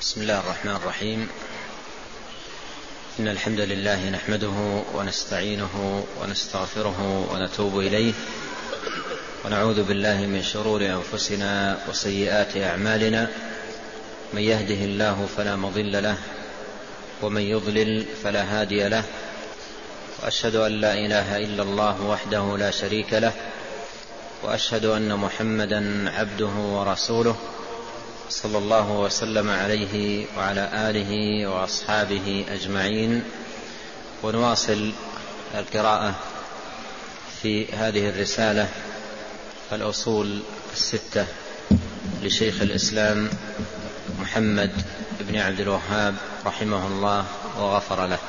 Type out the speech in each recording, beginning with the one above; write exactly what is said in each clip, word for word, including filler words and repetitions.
بسم الله الرحمن الرحيم. إن الحمد لله نحمده ونستعينه ونستغفره ونتوب إليه، ونعوذ بالله من شرور أنفسنا وسيئات أعمالنا. من يهده الله فلا مضل له، ومن يضلل فلا هادي له، وأشهد أن لا إله إلا الله وحده لا شريك له، وأشهد أن محمدا عبده ورسوله صلى الله وسلم عليه وعلى آله وأصحابه أجمعين. ونواصل القراءة في هذه الرسالة الأصول الستة لشيخ الإسلام محمد بن عبد الوهاب رحمه الله وغفر له.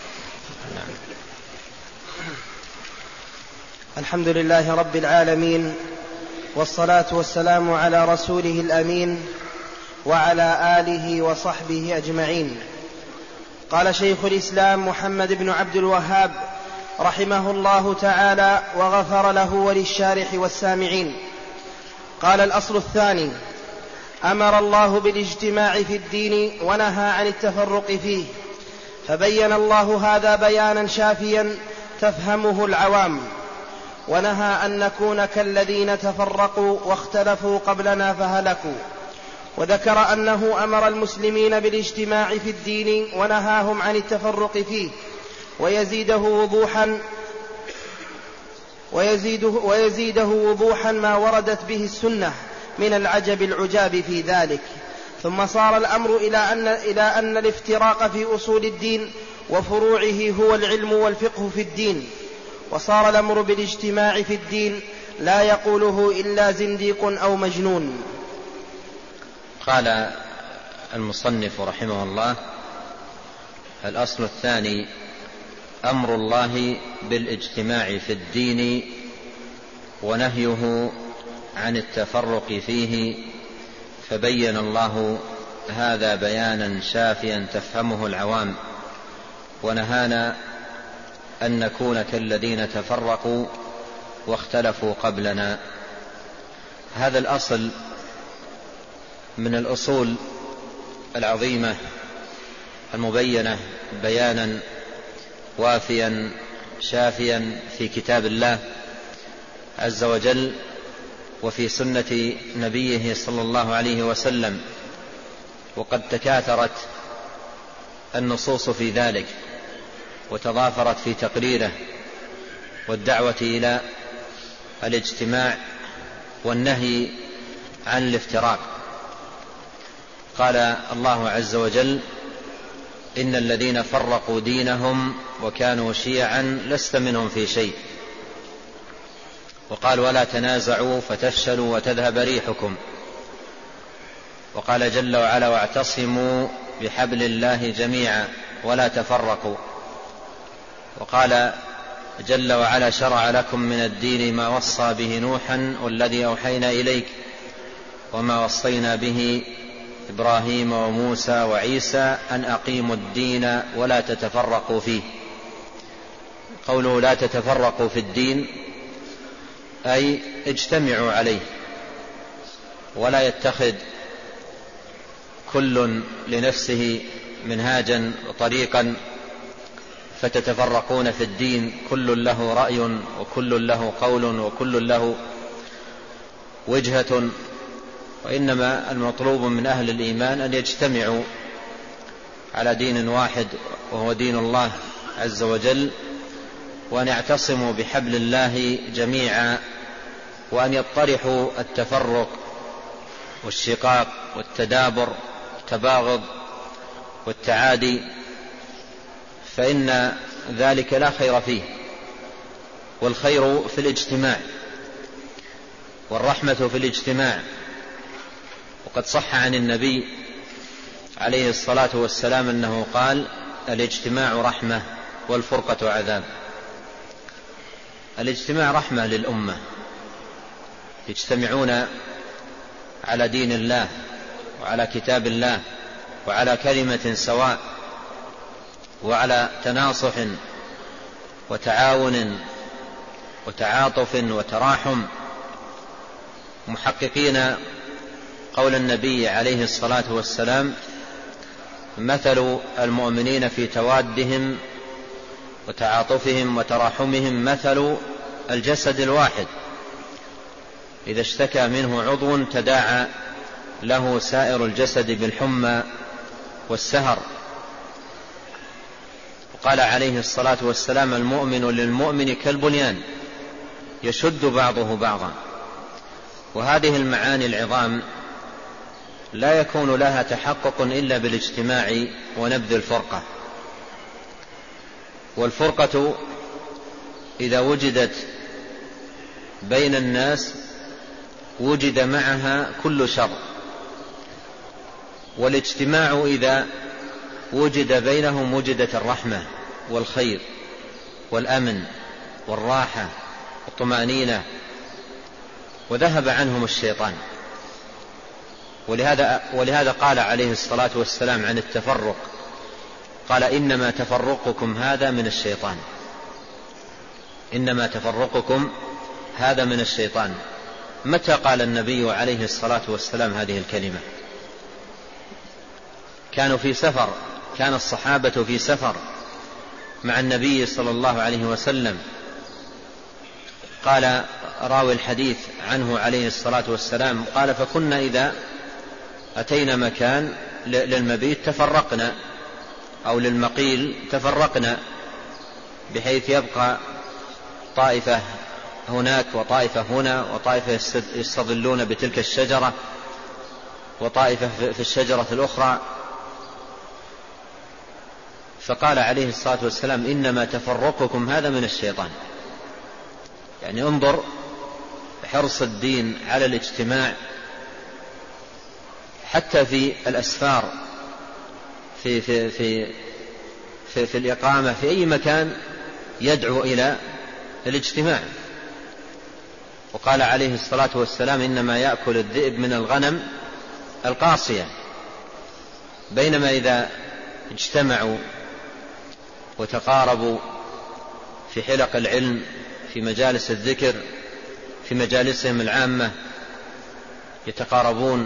الحمد لله رب العالمين، والصلاة والسلام على رسوله الأمين وعلى آله وصحبه أجمعين. قال شيخ الإسلام محمد بن عبد الوهاب رحمه الله تعالى وغفر له وللشارح والسامعين. قال: الأصل الثاني: أمر الله بالاجتماع في الدين ونهى عن التفرق فيه، فبين الله هذا بيانا شافيا تفهمه العوام، ونهى أن نكون كالذين تفرقوا واختلفوا قبلنا فهلكوا. وذكر أنه أمر المسلمين بالاجتماع في الدين ونهاهم عن التفرق فيه، ويزيده وضوحا ويزيده, ويزيده وضوحا ما وردت به السنة من العجب العجاب في ذلك. ثم صار الأمر إلى أن, إلى أن الافتراق في أصول الدين وفروعه هو العلم والفقه في الدين، وصار الأمر بالاجتماع في الدين لا يقوله إلا زنديق أو مجنون. قال المصنف رحمه الله: الأصل الثاني: أمر الله بالاجتماع في الدين ونهيه عن التفرق فيه، فبين الله هذا بيانا شافيا تفهمه العوام، ونهانا أن نكون كالذين تفرقوا واختلفوا قبلنا. هذا الأصل من الأصول العظيمة المبينة بيانا وافيا شافيا في كتاب الله عز وجل وفي سنة نبيه صلى الله عليه وسلم، وقد تكاثرت النصوص في ذلك وتضافرت في تقريره والدعوة إلى الاجتماع والنهي عن الافتراق. قال الله عز وجل: إن الذين فرقوا دينهم وكانوا شيعا لست منهم في شيء. وقال: ولا تنازعوا فتفشلوا وتذهب ريحكم. وقال جل وعلا: واعتصموا بحبل الله جميعا ولا تفرقوا. وقال جل وعلا: شرع لكم من الدين ما وصى به نوحا والذي أوحينا إليك وما وصينا به إبراهيم وموسى وعيسى أن أقيموا الدين ولا تتفرقوا فيه. قوله لا تتفرقوا في الدين أي اجتمعوا عليه، ولا يتخذ كل لنفسه منهاجا وطريقا فتتفرقون في الدين، كل له رأي وكل له قول وكل له وجهة. وإنما المطلوب من أهل الإيمان أن يجتمعوا على دين واحد وهو دين الله عز وجل، وأن يعتصموا بحبل الله جميعا، وأن يطرحوا التفرق والشقاق والتدابر والتباغض والتعادي، فإن ذلك لا خير فيه، والخير في الاجتماع والرحمة في الاجتماع. وقد صح عن النبي عليه الصلاة والسلام أنه قال: الاجتماع رحمة والفرقة عذاب. الاجتماع رحمة للأمة، يجتمعون على دين الله وعلى كتاب الله وعلى كلمة سواء وعلى تناصح وتعاون وتعاطف وتراحم، محققين قول النبي عليه الصلاة والسلام: مثل المؤمنين في توادهم وتعاطفهم وتراحمهم مثل الجسد الواحد إذا اشتكى منه عضو تداعى له سائر الجسد بالحمى والسهر. وقال عليه الصلاة والسلام: المؤمن للمؤمن كالبنيان يشد بعضه بعضا. وهذه المعاني العظام لا يكون لها تحقق إلا بالاجتماع ونبذ الفرقة. والفرقة إذا وجدت بين الناس وجد معها كل شر، والاجتماع إذا وجد بينهم وجدت الرحمة والخير والأمن والراحة والطمأنينة، وذهب عنهم الشيطان. ولهذا, ولهذا قال عليه الصلاة والسلام عن التفرق، قال: إنما تفرقكم هذا من الشيطان، إنما تفرقكم هذا من الشيطان. متى قال النبي عليه الصلاة والسلام هذه الكلمة؟ كانوا في سفر، كان الصحابة في سفر مع النبي صلى الله عليه وسلم. قال راوي الحديث عنه عليه الصلاة والسلام قال: فكنا إذا أتينا مكان للمبيت تفرقنا، أو للمقيل تفرقنا، بحيث يبقى طائفة هناك وطائفة هنا، وطائفة يستظلون بتلك الشجرة، وطائفة في الشجرة الأخرى. فقال عليه الصلاة والسلام: إنما تفرقكم هذا من الشيطان. يعني انظر حرص الدين على الاجتماع حتى في الأسفار، في, في, في, في, في الإقامة في أي مكان يدعو إلى الاجتماع. وقال عليه الصلاة والسلام: إنما يأكل الذئب من الغنم القاصية. بينما إذا اجتمعوا وتقاربوا في حلق العلم، في مجالس الذكر، في مجالسهم العامة، يتقاربون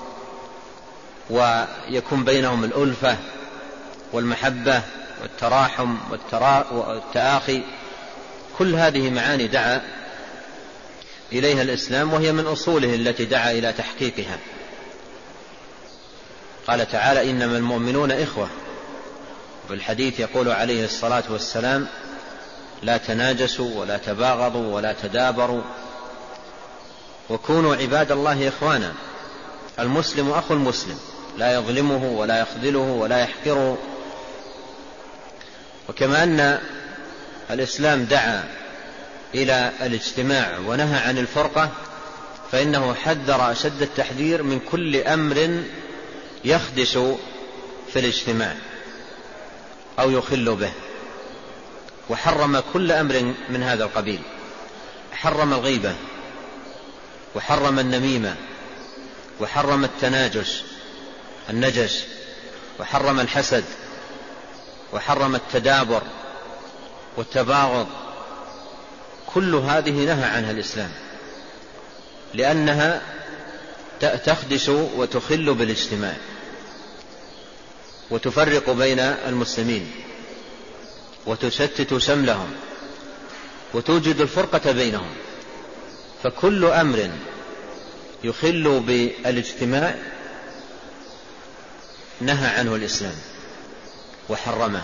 ويكون بينهم الألفة والمحبة والتراحم والتآخي. كل هذه معاني دعا إليها الإسلام، وهي من أصوله التي دعا إلى تحقيقها. قال تعالى: إنما المؤمنون إخوة. وفي الحديث يقول عليه الصلاة والسلام: لا تناجسوا ولا تباغضوا ولا تدابروا وكونوا عباد الله إخوانا. المسلم أخو المسلم، لا يظلمه ولا يخذله ولا يحقره. وكما أن الإسلام دعا إلى الاجتماع ونهى عن الفرقة، فإنه حذر أشد التحذير من كل أمر يخدش في الاجتماع أو يخل به، وحرم كل أمر من هذا القبيل. حرم الغيبة، وحرم النميمة، وحرم التناجش النجش، وحرم الحسد، وحرم التدابر والتباغض. كل هذه نهى عنها الإسلام، لأنها تخدش وتخل بالاجتماع وتفرق بين المسلمين وتشتت شملهم وتوجد الفرقة بينهم. فكل أمر يخل بالاجتماع نهى عنه الإسلام وحرمه.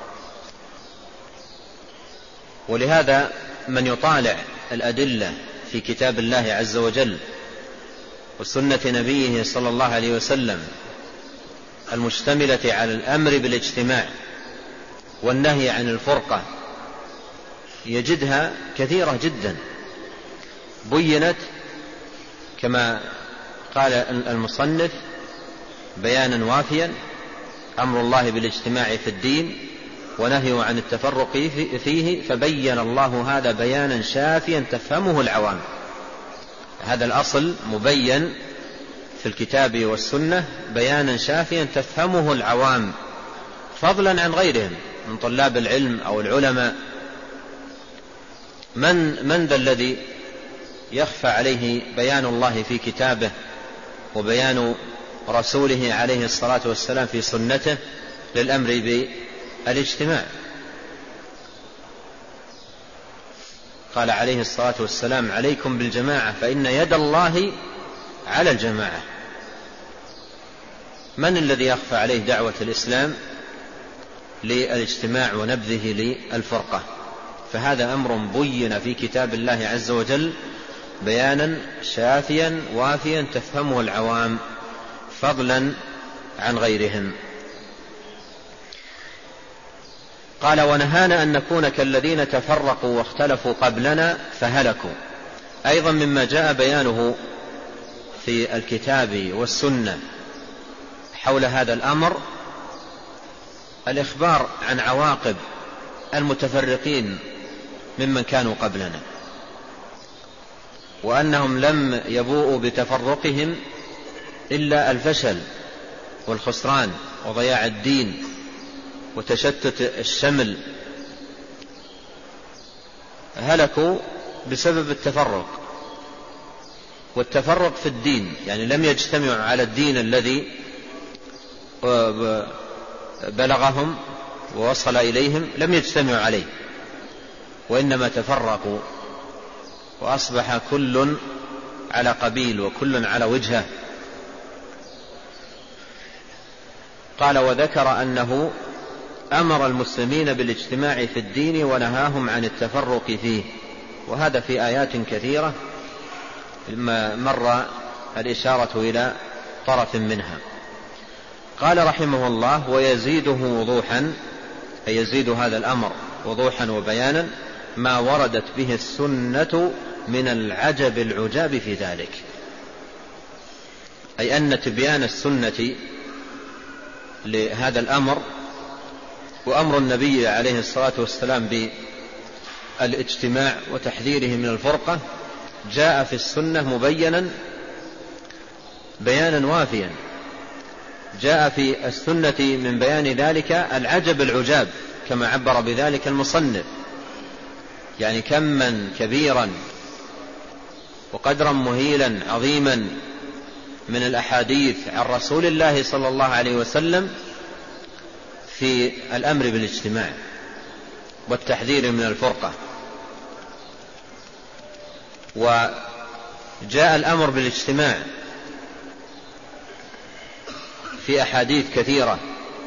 ولهذا من يطالع الأدلة في كتاب الله عز وجل وسنة نبيه صلى الله عليه وسلم المشتملة على الأمر بالاجتماع والنهي عن الفرقة، يجدها كثيرة جدا، بينت كما قال المصنف بيانا وافيا: أمر الله بالاجتماع في الدين ونهيه عن التفرق فيه، فبين الله هذا بيانا شافيا تفهمه العوام. هذا الأصل مبين في الكتاب والسنة بيانا شافيا تفهمه العوام، فضلا عن غيرهم من طلاب العلم أو العلماء. من, من ذا الذي يخفى عليه بيان الله في كتابه وبيان رسوله عليه الصلاة والسلام في سنته للأمر بالاجتماع. قال عليه الصلاة والسلام: عليكم بالجماعة فإن يد الله على الجماعة. من الذي يخفى عليه دعوة الإسلام للاجتماع ونبذه للفرقة؟ فهذا أمر بين في كتاب الله عز وجل بيانا شافيا وافيا تفهمه العوام فضلا عن غيرهم. قال: ونهانا أن نكون كالذين تفرقوا واختلفوا قبلنا فهلكوا. أيضا مما جاء بيانه في الكتاب والسنة حول هذا الأمر الإخبار عن عواقب المتفرقين ممن كانوا قبلنا، وأنهم لم يبوءوا بتفرقهم إلا الفشل والخسران وضياع الدين وتشتت الشمل. هلكوا بسبب التفرق، والتفرق في الدين يعني لم يجتمعوا على الدين الذي بلغهم ووصل إليهم، لم يجتمعوا عليه، وإنما تفرقوا وأصبح كل على قبيل وكل على وجهه. قال: وذكر أنه أمر المسلمين بالاجتماع في الدين ونهاهم عن التفرق فيه، وهذا في آيات كثيرة مر الإشارة إلى طرف منها. قال رحمه الله: ويزيده وضوحا، أي يزيد هذا الأمر وضوحا وبيانا ما وردت به السنة من العجب العجاب في ذلك، أي أن تبيان السنة لهذا الأمر وأمر النبي عليه الصلاة والسلام بالاجتماع وتحذيره من الفرقة جاء في السنة مبينا بيانا وافيا. جاء في السنة من بيان ذلك العجب العجاب كما عبر بذلك المصنف، يعني كما كبيرا وقدرا مهيلا عظيما من الأحاديث عن رسول الله صلى الله عليه وسلم في الأمر بالاجتماع والتحذير من الفرقة. وجاء الأمر بالاجتماع في أحاديث كثيرة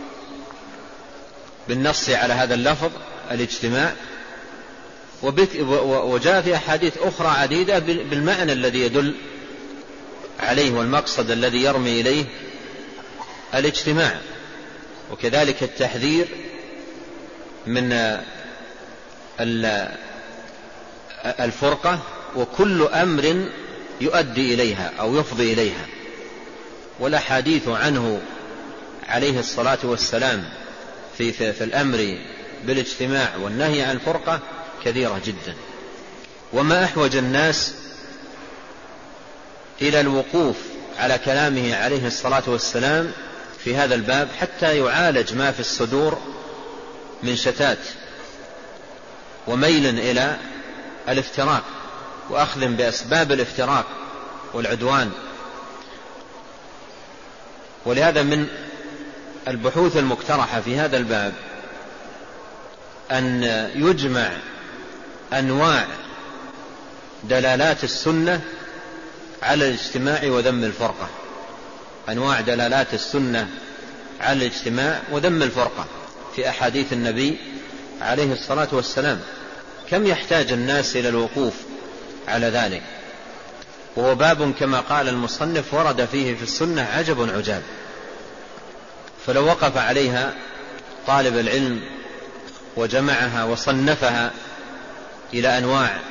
بالنص على هذا اللفظ الاجتماع، وجاء في أحاديث أخرى عديدة بالمعنى الذي يدل عليه والمقصد الذي يرمي إليه الاجتماع، وكذلك التحذير من الفرقة وكل أمر يؤدي إليها أو يفضي إليها. والأحاديث عنه عليه الصلاة والسلام في, في, في الأمر بالاجتماع والنهي عن الفرقة كثيرة جدا. وما أحوج الناس إلى الوقوف على كلامه عليه الصلاة والسلام في هذا الباب حتى يعالج ما في الصدور من شتات وميل إلى الافتراق وأخذ بأسباب الافتراق والعدوان. ولهذا من البحوث المقترحة في هذا الباب أن يجمع أنواع دلالات السنة على الاجتماع وذم الفرقة، أنواع دلالات السنة على الاجتماع وذم الفرقة في أحاديث النبي عليه الصلاة والسلام. كم يحتاج الناس إلى الوقوف على ذلك، وهو باب كما قال المصنف ورد فيه في السنة عجب عجاب. فلو وقف عليها طالب العلم وجمعها وصنفها إلى أنواع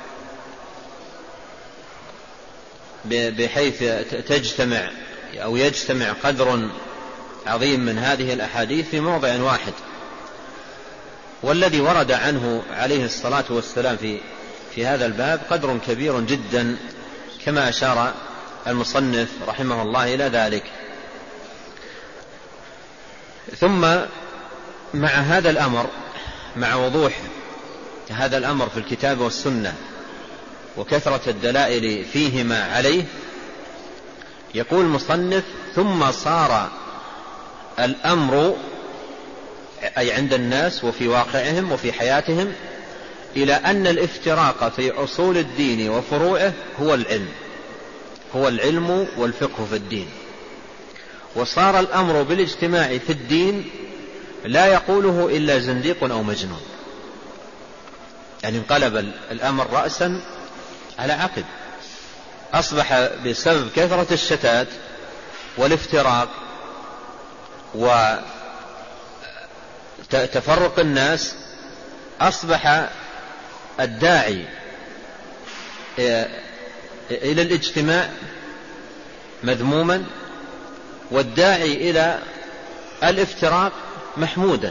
بحيث تجتمع أو يجتمع قدر عظيم من هذه الأحاديث في موضع واحد. والذي ورد عنه عليه الصلاة والسلام في, في هذا الباب قدر كبير جدا كما أشار المصنف رحمه الله إلى ذلك. ثم مع هذا الأمر، مع وضوح هذا الأمر في الكتاب والسنة وكثرة الدلائل فيهما عليه، يقول المصنف: ثم صار الأمر أي عند الناس وفي واقعهم وفي حياتهم، إلى أن الافتراق في أصول الدين وفروعه هو العلم، هو العلم والفقه في الدين. وصار الأمر بالاجتماع في الدين لا يقوله إلا زنديق أو مجنون، يعني انقلب الأمر رأسا على عقب. أصبح بسبب كثرة الشتات والافتراق وتفرق الناس، أصبح الداعي إلى الاجتماع مذموما، والداعي إلى الافتراق محمودا.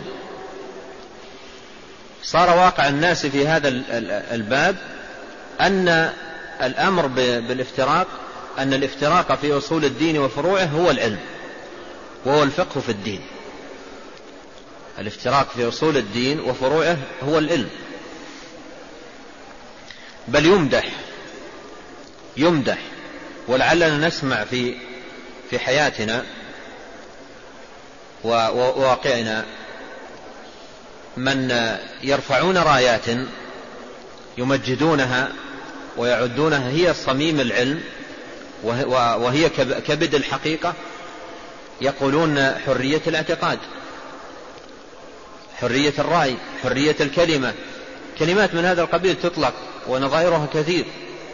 صار واقع الناس في هذا الباب أن الأمر بالافتراق، أن الافتراق في أصول الدين وفروعه هو العلم وهو الفقه في الدين. الافتراق في أصول الدين وفروعه هو العلم، بل يمدح يمدح ولعلنا نسمع في في حياتنا وواقعنا من يرفعون رايات يمجدونها ويعدونها هي صميم العلم وهي كبد الحقيقة، يقولون حرية الاعتقاد، حرية الرأي، حرية الكلمة، كلمات من هذا القبيل تطلق ونظائرها كثير،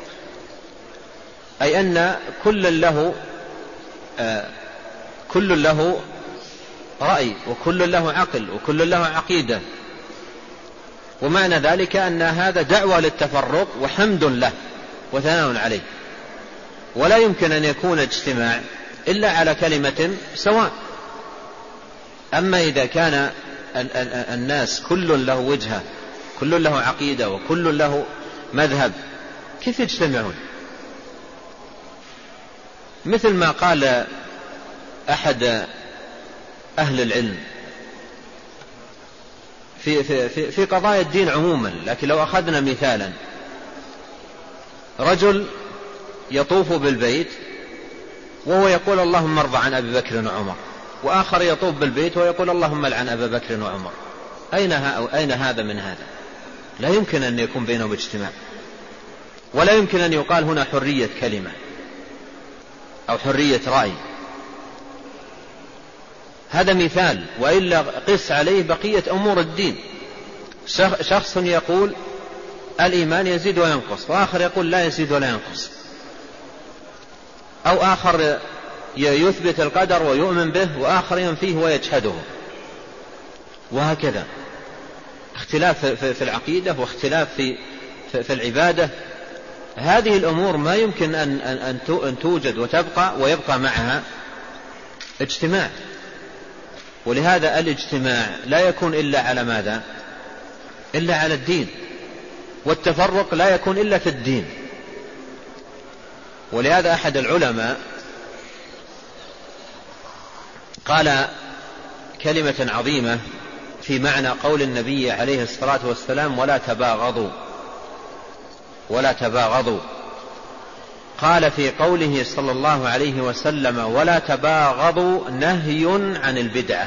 أي أن كل له آه كل له رأي وكل له عقل وكل له عقيدة. ومعنى ذلك أن هذا دعوة للتفرق وحمد له وثناء عليه، ولا يمكن أن يكون اجتماع إلا على كلمة سواء. أما إذا كان الناس كل له وجهة، كل له عقيدة وكل له مذهب، كيف يجتمعون؟ مثل ما قال أحد أهل العلم في, في, في, في قضايا الدين عموما، لكن لو أخذنا مثالا، رجل يطوف بالبيت وهو يقول اللهم ارض عن أبي بكر وعمر، وآخر يطوف بالبيت ويقول اللهم لعن أبا بكر وعمر. أين, أين هذا من هذا؟ لا يمكن أن يكون بينهم اجتماع، ولا يمكن أن يقال هنا حرية كلمة أو حرية رأي. هذا مثال، وإلا قس عليه بقية أمور الدين. شخص يقول الإيمان يزيد وينقص، وآخر يقول لا يزيد ولا ينقص، أو آخر يثبت القدر ويؤمن به وآخر ينفيه ويجحده، وهكذا اختلاف في العقيدة واختلاف في في العبادة. هذه الأمور ما يمكن أن أن توجد وتبقى ويبقى معها اجتماع. ولهذا الاجتماع لا يكون إلا على ماذا؟ إلا على الدين، والتفرق لا يكون إلا في الدين. ولهذا أحد العلماء قال كلمة عظيمة في معنى قول النبي عليه الصلاة والسلام ولا تباغضوا ولا تباغضوا. قال في قوله صلى الله عليه وسلم ولا تباغضوا نهي عن البدعة.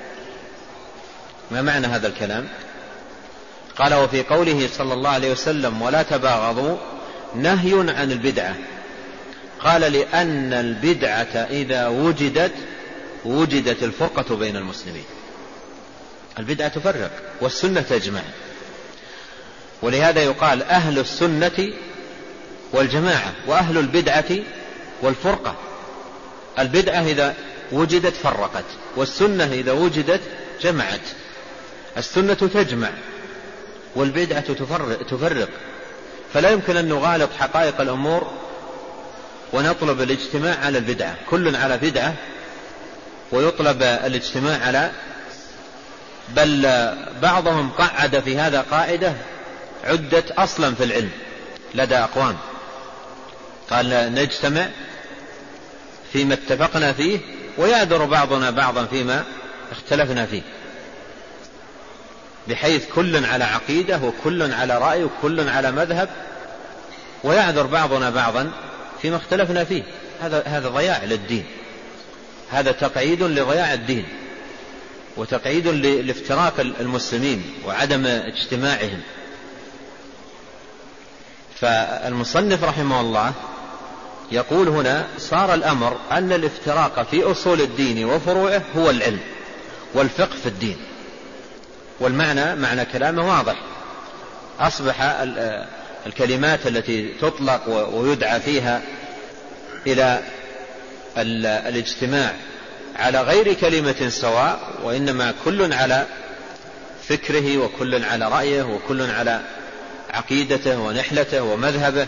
ما معنى هذا الكلام؟ قال وفي قوله صلى الله عليه وسلم ولا تباغضوا نهي عن البدعة. قال لأن البدعة إذا وجدت وجدت الفرقة بين المسلمين. البدعة تفرق والسنة تجمع، ولهذا يقال أهل السنة والجماعة وأهل البدعة والفرقة. البدعة إذا وجدت فرقت، والسنة إذا وجدت جمعت. السنة تجمع والبدعة تفرق, تفرق. فلا يمكن أن نغالط حقائق الأمور ونطلب الاجتماع على البدعة، كل على بدعة ويطلب الاجتماع على، بل بعضهم قعد في هذا قاعدة عدت أصلا في العلم لدى أقوام، قال نجتمع فيما اتفقنا فيه ويعذر بعضنا بعضا فيما اختلفنا فيه، بحيث كل على عقيدة وكل على رأي وكل على مذهب، ويعذر بعضنا بعضا فيما اختلفنا فيه. هذا هذا ضياع للدين، هذا تقعيد لضياع الدين. وتقعيد لافتراق المسلمين وعدم اجتماعهم. فالمصنف رحمه الله يقول هنا: صار الأمر أن الافتراق في أصول الدين وفروعه هو العلم والفقه في الدين. والمعنى معنى كلامه واضح. أصبح الكلمات التي تطلق ويدعى فيها إلى الاجتماع على غير كلمة سواء، وإنما كل على فكره وكل على رأيه وكل على عقيدته ونحلته ومذهبه.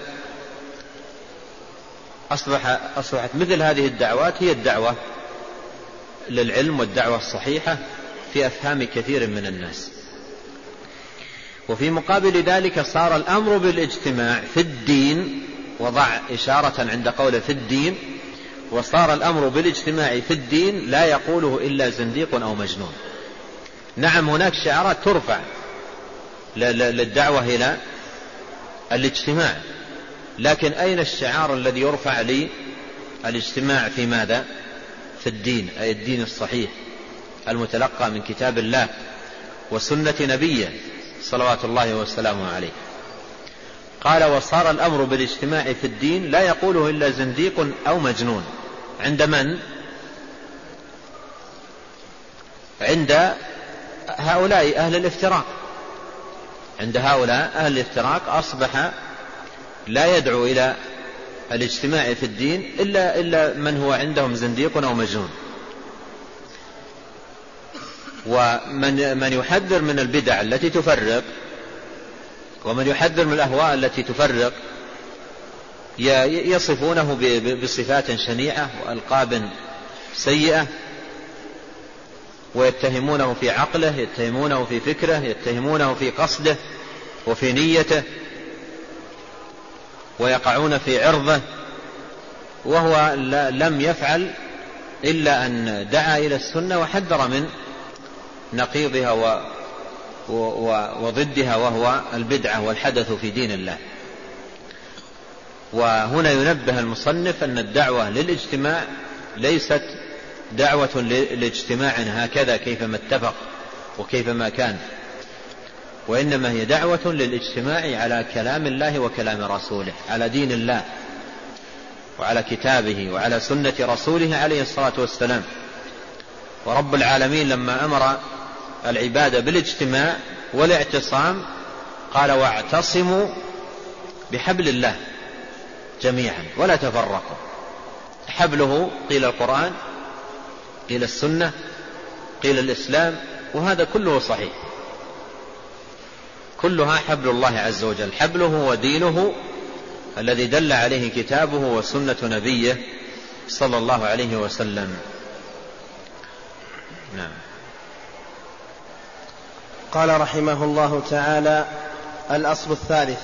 أصبح أصبحت مثل هذه الدعوات هي الدعوة للعلم والدعوة الصحيحة في أفهام كثير من الناس. وفي مقابل ذلك صار الأمر بالاجتماع في الدين، وضع إشارة عند قوله في الدين، وصار الأمر بالاجتماع في الدين لا يقوله إلا زنديق أو مجنون. نعم هناك شعارات ترفع للدعوة إلى الاجتماع، لكن أين الشعار الذي يرفع للاجتماع في ماذا؟ في الدين، أي الدين الصحيح المتلقى من كتاب الله وسنة نبيه صلوات الله وسلامه عليه. قال: وصار الأمر بالاجتماع في الدين لا يقوله إلا زنديق أو مجنون. عند من؟ عند هؤلاء أهل الافتراق. عند هؤلاء أهل الافتراق أصبح لا يدعو إلى الاجتماع في الدين إلا, إلا من هو عندهم زنديق أو مجنون. ومن من يحذر من البدع التي تفرق، ومن يحذر من الأهواء التي تفرق، يصفونه بصفات شنيعة وألقاب سيئة، ويتهمونه في عقله، يتهمونه في فكره، يتهمونه في قصده وفي نيته، ويقعون في عرضه، وهو لم يفعل إلا أن دعا إلى السنة وحذر من نقيضها وضدها، وهو البدعة والحدث في دين الله. وهنا ينبه المصنف أن الدعوة للاجتماع ليست دعوة لاجتماع هكذا كيفما اتفق وكيفما كان، وإنما هي دعوة للاجتماع على كلام الله وكلام رسوله، على دين الله وعلى كتابه وعلى سنة رسوله عليه الصلاة والسلام. ورب العالمين لما أمر العبادة بالاجتماع والاعتصام قال: واعتصموا بحبل الله جميعا ولا تفرقوا. حبله قيل القرآن، قيل السنة، قيل الإسلام، وهذا كله صحيح، كلها حبل الله عز وجل. حبله ودينه الذي دل عليه كتابه وسنة نبيه صلى الله عليه وسلم. نعم. قال رحمه الله تعالى: الأصل الثالث.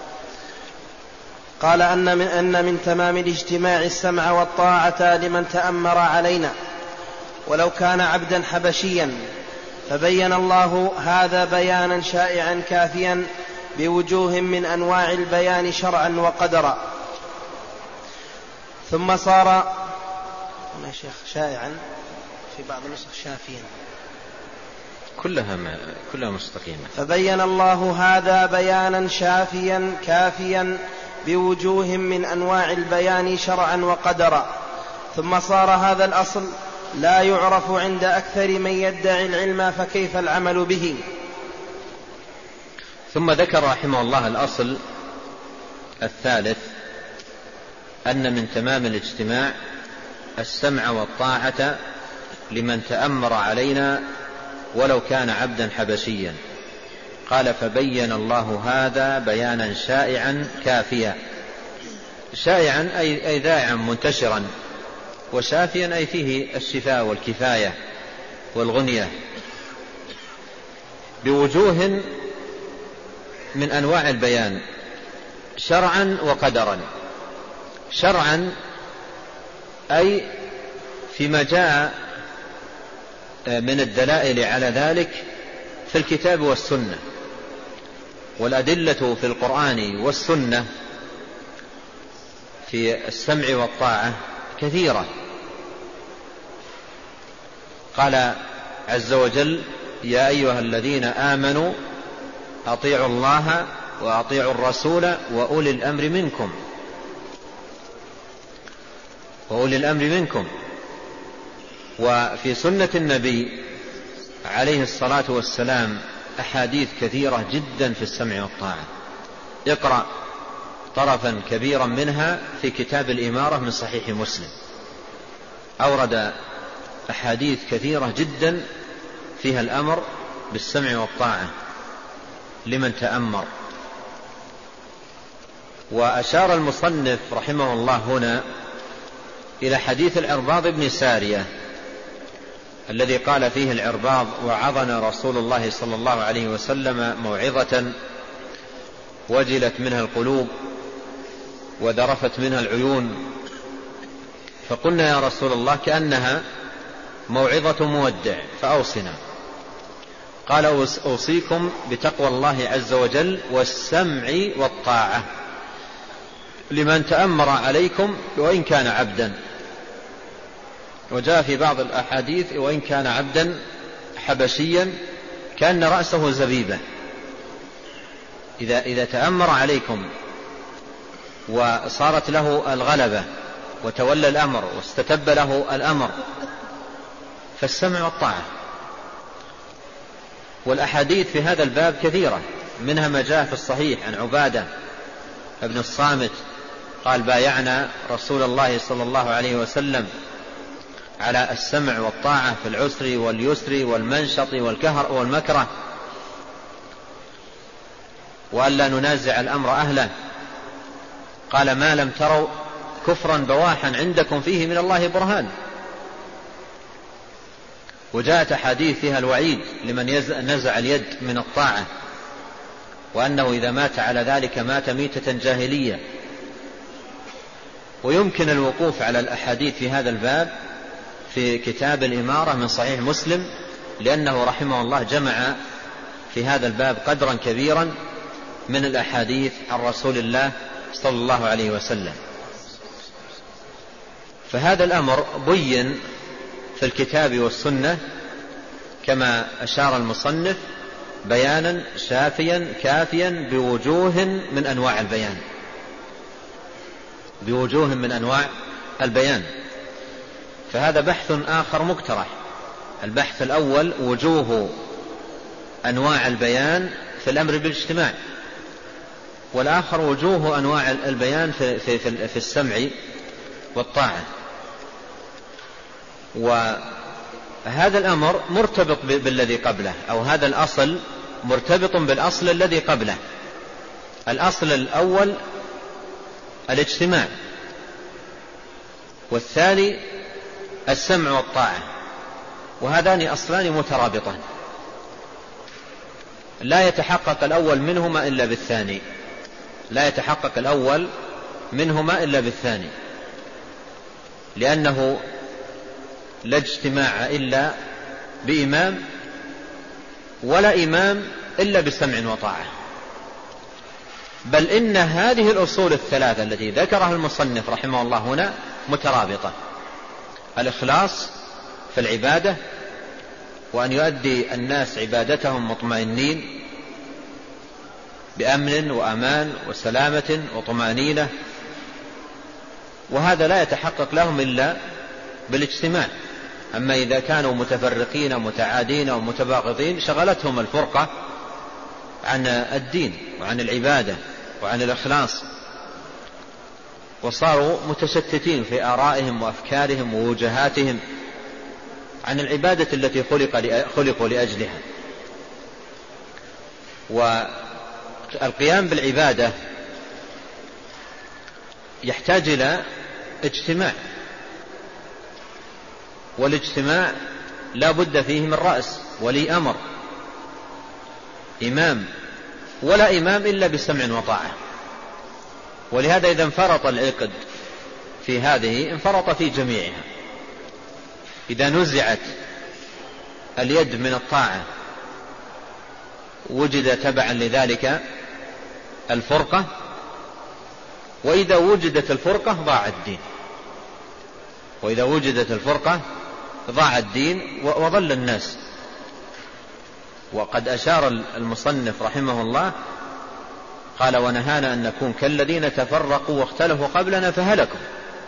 قال أن من, أن من تمام الاجتماع السمع والطاعة لمن تأمر علينا ولو كان عبدا حبشيا، فبين الله هذا بيانا شائعا كافيا بوجوه من أنواع البيان شرعا وقدرا. ثم صار يا شيخ شائعا في بعض النسخ شافيا، كلها كلها مستقيمة. فبين الله هذا بيانا شافيا كافيا بوجوه من أنواع البيان شرعا وقدرا. ثم صار هذا الأصل لا يعرف عند أكثر من يدعي العلم، فكيف العمل به؟ ثم ذكر رحمه الله الأصل الثالث، أن من تمام الاجتماع السمع والطاعة لمن تأمر علينا ولو كان عبدا حبشيا. قال: فبين الله هذا بيانا شائعا كافيا. شائعا أي ذائعا منتشرا، وشافيا أي فيه الشفاء والكفاية والغنية، بوجوه من أنواع البيان شرعا وقدرا. شرعا أي فيما جاء من الدلائل على ذلك في الكتاب والسنة، والأدلة في القرآن والسنة في السمع والطاعة كثيرة. قال عز وجل: يا أيها الذين آمنوا أطيعوا الله وأطيعوا الرسول وأولي الأمر منكم وأولي الأمر منكم. وفي سنة النبي عليه الصلاة والسلام أحاديث كثيرة جدا في السمع والطاعة. اقرأ طرفا كبيرا منها في كتاب الإمارة من صحيح مسلم، أورد أحاديث كثيرة جدا فيها الأمر بالسمع والطاعة لمن تأمر. وأشار المصنف رحمه الله هنا إلى حديث العرباض بن سارية الذي قال فيه العرباض: وعظنا رسول الله صلى الله عليه وسلم موعظة وجلت منها القلوب وذرفت منها العيون، فقلنا يا رسول الله كأنها موعظة مودع فأوصنا. قال: أوصيكم بتقوى الله عز وجل والسمع والطاعة لمن تأمر عليكم وإن كان عبدا. وجاء في بعض الأحاديث: وإن كان عبدا حبشيا كأن رأسه زبيبة. إذا, إذا تأمر عليكم وصارت له الغلبة وتولى الأمر واستتب له الأمر فالسمع والطاعة. والأحاديث في هذا الباب كثيرة، منها ما جاء في الصحيح عن عبادة ابن الصامت قال: بايعنا رسول الله صلى الله عليه وسلم على السمع والطاعة في العسر واليسر والمنشط والكهر والمكره، وألا ننازع الأمر أهله. قال: ما لم تروا كفرا بواحا عندكم فيه من الله برهان. وجاءت أحاديث فيها الوعيد لمن نزع اليد من الطاعة، وأنه إذا مات على ذلك مات ميتة جاهلية. ويمكن الوقوف على الأحاديث في هذا الباب في كتاب الإمارة من صحيح مسلم، لأنه رحمه الله جمع في هذا الباب قدرا كبيرا من الأحاديث عن رسول الله صلى الله عليه وسلم. فهذا الأمر بين في الكتاب والسنة كما أشار المصنف بيانا شافيا كافيا بوجوه من أنواع البيان بوجوه من أنواع البيان. فهذا بحث آخر مقترح. البحث الأول وجوه أنواع البيان في الأمر بالاجتماع، والآخر وجوه أنواع البيان في, في, في, في السمع والطاعة. وهذا الأمر مرتبط بالذي قبله، أو هذا الأصل مرتبط بالأصل الذي قبله. الأصل الأول الاجتماع، والثاني السمع والطاعة، وهذان أصلان مترابطان لا يتحقق الأول منهما إلا بالثاني لا يتحقق الأول منهما إلا بالثاني لأنه لا اجتماع إلا بإمام، ولا إمام إلا بسمع وطاعة. بل إن هذه الأصول الثلاثة التي ذكرها المصنف رحمه الله هنا مترابطة: الإخلاص في العبادة، وأن يؤدي الناس عبادتهم مطمئنين بأمن وأمان وسلامة وطمأنينة، وهذا لا يتحقق لهم إلا بالاجتماع. أما إذا كانوا متفرقين متعادين ومتباغضين شغلتهم الفرقة عن الدين وعن العبادة وعن الإخلاص، وصاروا متشتتين في آرائهم وأفكارهم ووجهاتهم عن العبادة التي خلق خلقوا لأجلها. والقيام بالعبادة يحتاج إلى اجتماع، والاجتماع لا بد فيه من رأس ولي أمر إمام، ولا إمام إلا بسمع وطاعة. ولهذا إذا انفرط العقد في هذه انفرط في جميعها. إذا نزعت اليد من الطاعة وجد تبعا لذلك الفرقة، وإذا وجدت الفرقة ضاع الدين وإذا وجدت الفرقة ضاع الدين وضل الناس وقد أشار المصنف رحمه الله قال ونهانا أن نكون كالذين تفرقوا واختلفوا قبلنا فهلكوا.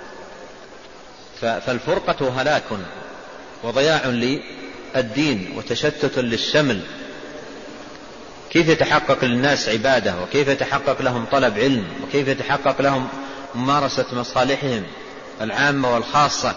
فالفرقة هلاك وضياع للدين وتشتت للشمل. كيف يتحقق للناس عبادة، وكيف يتحقق لهم طلب علم، وكيف يتحقق لهم ممارسة مصالحهم العامة والخاصة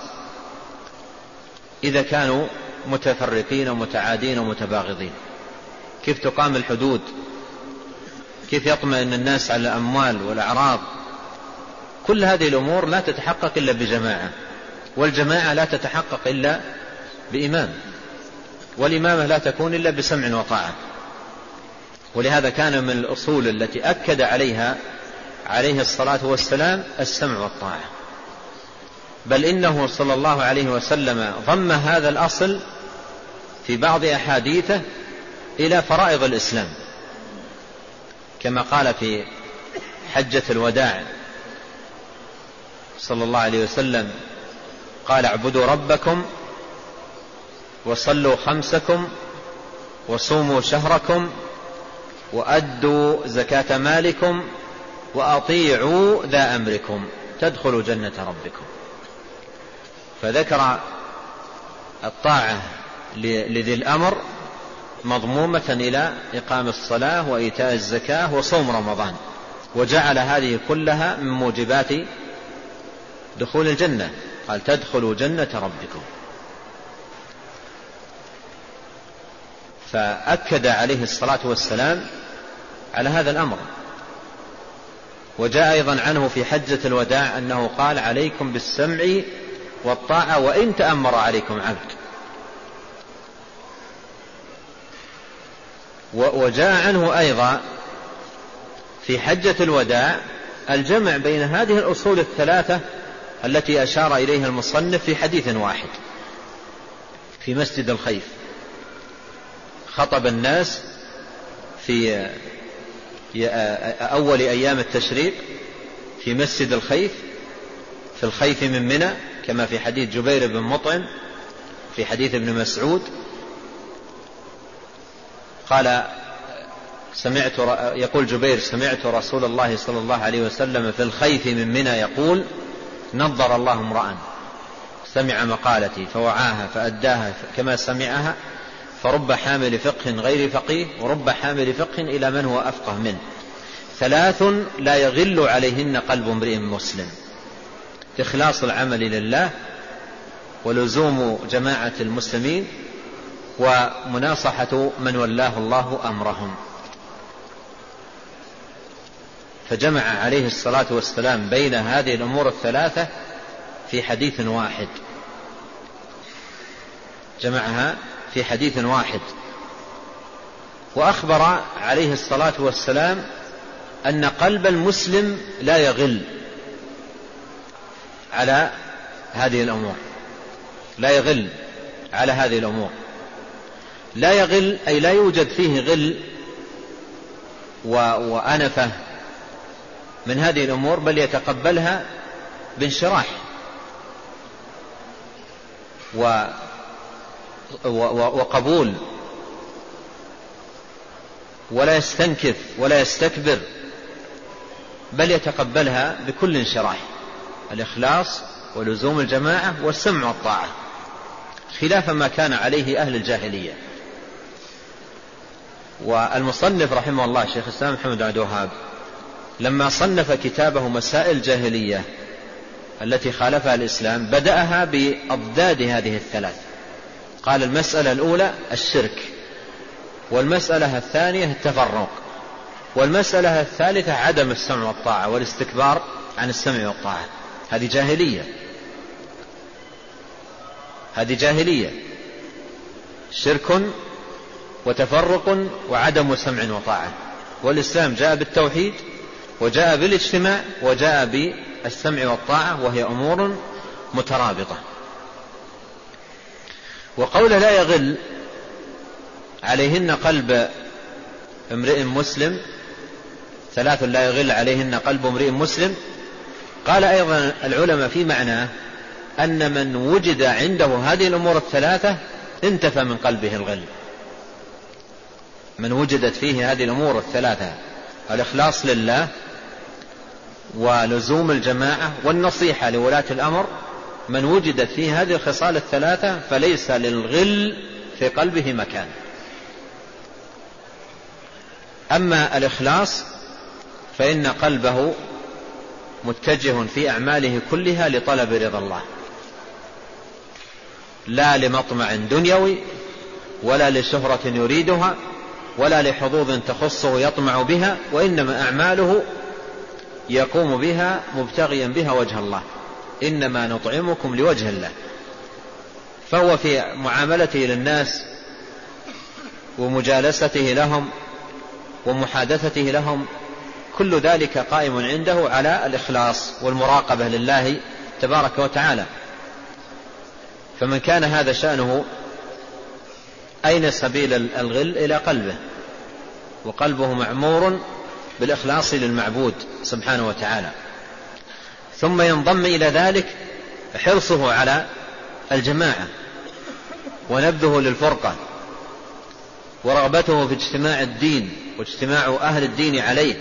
إذا كانوا متفرقين ومتعادين ومتباغضين؟ كيف تقام الحدود؟ كيف يطمئن الناس على الأموال والأعراض؟ كل هذه الأمور لا تتحقق إلا بجماعة، والجماعة لا تتحقق إلا بإمام، والإمامة لا تكون إلا بسمع وطاعة. ولهذا كان من الأصول التي أكد عليها عليه الصلاة والسلام السمع والطاعة، بل إنه صلى الله عليه وسلم ضم هذا الأصل في بعض أحاديثه إلى فرائض الإسلام، كما قال في حجة الوداع صلى الله عليه وسلم قال اعبدوا ربكم وصلوا خمسكم وصوموا شهركم وأدوا زكاة مالكم وأطيعوا ذا أمركم تدخلوا جنة ربكم. فذكر الطاعة لذي الأمر مضمومة إلى إقام الصلاة وإيتاء الزكاة وصوم رمضان، وجعل هذه كلها من موجبات دخول الجنة، قال تدخلوا جنة ربكم. فأكد عليه الصلاة والسلام على هذا الأمر. وجاء أيضا عنه في حجة الوداع أنه قال عليكم بالسمع والطاعة وإن تأمر عليكم عبد. وجاء عنه أيضا في حجة الوداع الجمع بين هذه الأصول الثلاثة التي أشار إليها المصنف في حديث واحد في مسجد الخيف. خطب الناس في أول أيام التشريق في مسجد الخيف في الخيف من منى، كما في حديث جبير بن مطعم في حديث ابن مسعود قال سمعت يقول جبير سمعت رسول الله صلى الله عليه وسلم في الخيف من منى يقول نظر الله امرأ سمع مقالتي فوعاها فأداها كما سمعها فرب حامل فقه غير فقيه ورب حامل فقه إلى من هو أفقه منه ثلاث لا يغل عليهن قلب امرئ مسلم: إخلاص العمل لله، ولزوم جماعة المسلمين، ومناصحة من ولاه الله أمرهم. فجمع عليه الصلاة والسلام بين هذه الأمور الثلاثة في حديث واحد، جمعها في حديث واحد. وأخبر عليه الصلاة والسلام أن قلب المسلم لا يغل على هذه الأمور، لا يغل على هذه الأمور. لا يغل أي لا يوجد فيه غل وأنفة من هذه الأمور، بل يتقبلها بانشراح وقبول، ولا يستنكف ولا يستكبر، بل يتقبلها بكل انشراح. الإخلاص ولزوم الجماعة والسمع والطاعة، خلاف ما كان عليه أهل الجاهلية. والمصنف رحمه الله شيخ الإسلام محمد بن عبد الوهاب لما صنف كتابه مسائل الجاهلية التي خالفها الإسلام بدأها بأضداد هذه الثلاث. قال المسألة الأولى الشرك، والمسألة الثانية التفرق، والمسألة الثالثة عدم السمع والطاعة والاستكبار عن السمع والطاعة. هذه جاهلية، هذه جاهلية، شرك وتفرق وعدم سمع وطاعة. والإسلام جاء بالتوحيد وجاء بالاجتماع وجاء بالسمع والطاعة، وهي أمور مترابطة. وقول لا يغل عليهن قلب امرئ مسلم، ثلاث لا يغل عليهن قلب امرئ مسلم، قال أيضا العلماء في معناه أن من وجد عنده هذه الأمور الثلاثة انتفى من قلبه الغل. من وجدت فيه هذه الأمور الثلاثة: الإخلاص لله، ولزوم الجماعة، والنصيحة لولاة الأمر، من وجدت فيه هذه الخصال الثلاثة فليس للغل في قلبه مكان. أما الإخلاص فإن قلبه متجه في أعماله كلها لطلب رضا الله، لا لمطمع دنيوي، ولا لشهرة يريدها، ولا لحظوظ تخصه يطمع بها، وإنما أعماله يقوم بها مبتغيا بها وجه الله: إنما نطعمكم لوجه الله. فهو في معاملته للناس ومجالسته لهم ومحادثته لهم كل ذلك قائم عنده على الإخلاص والمراقبة لله تبارك وتعالى. فمن كان هذا شأنه أين سبيل الغل؟ إلى قلبه، وقلبه معمور بالإخلاص للمعبود سبحانه وتعالى. ثم ينضم إلى ذلك حرصه على الجماعة، ونبذه للفرقة، ورغبته في اجتماع الدين واجتماع أهل الدين عليه.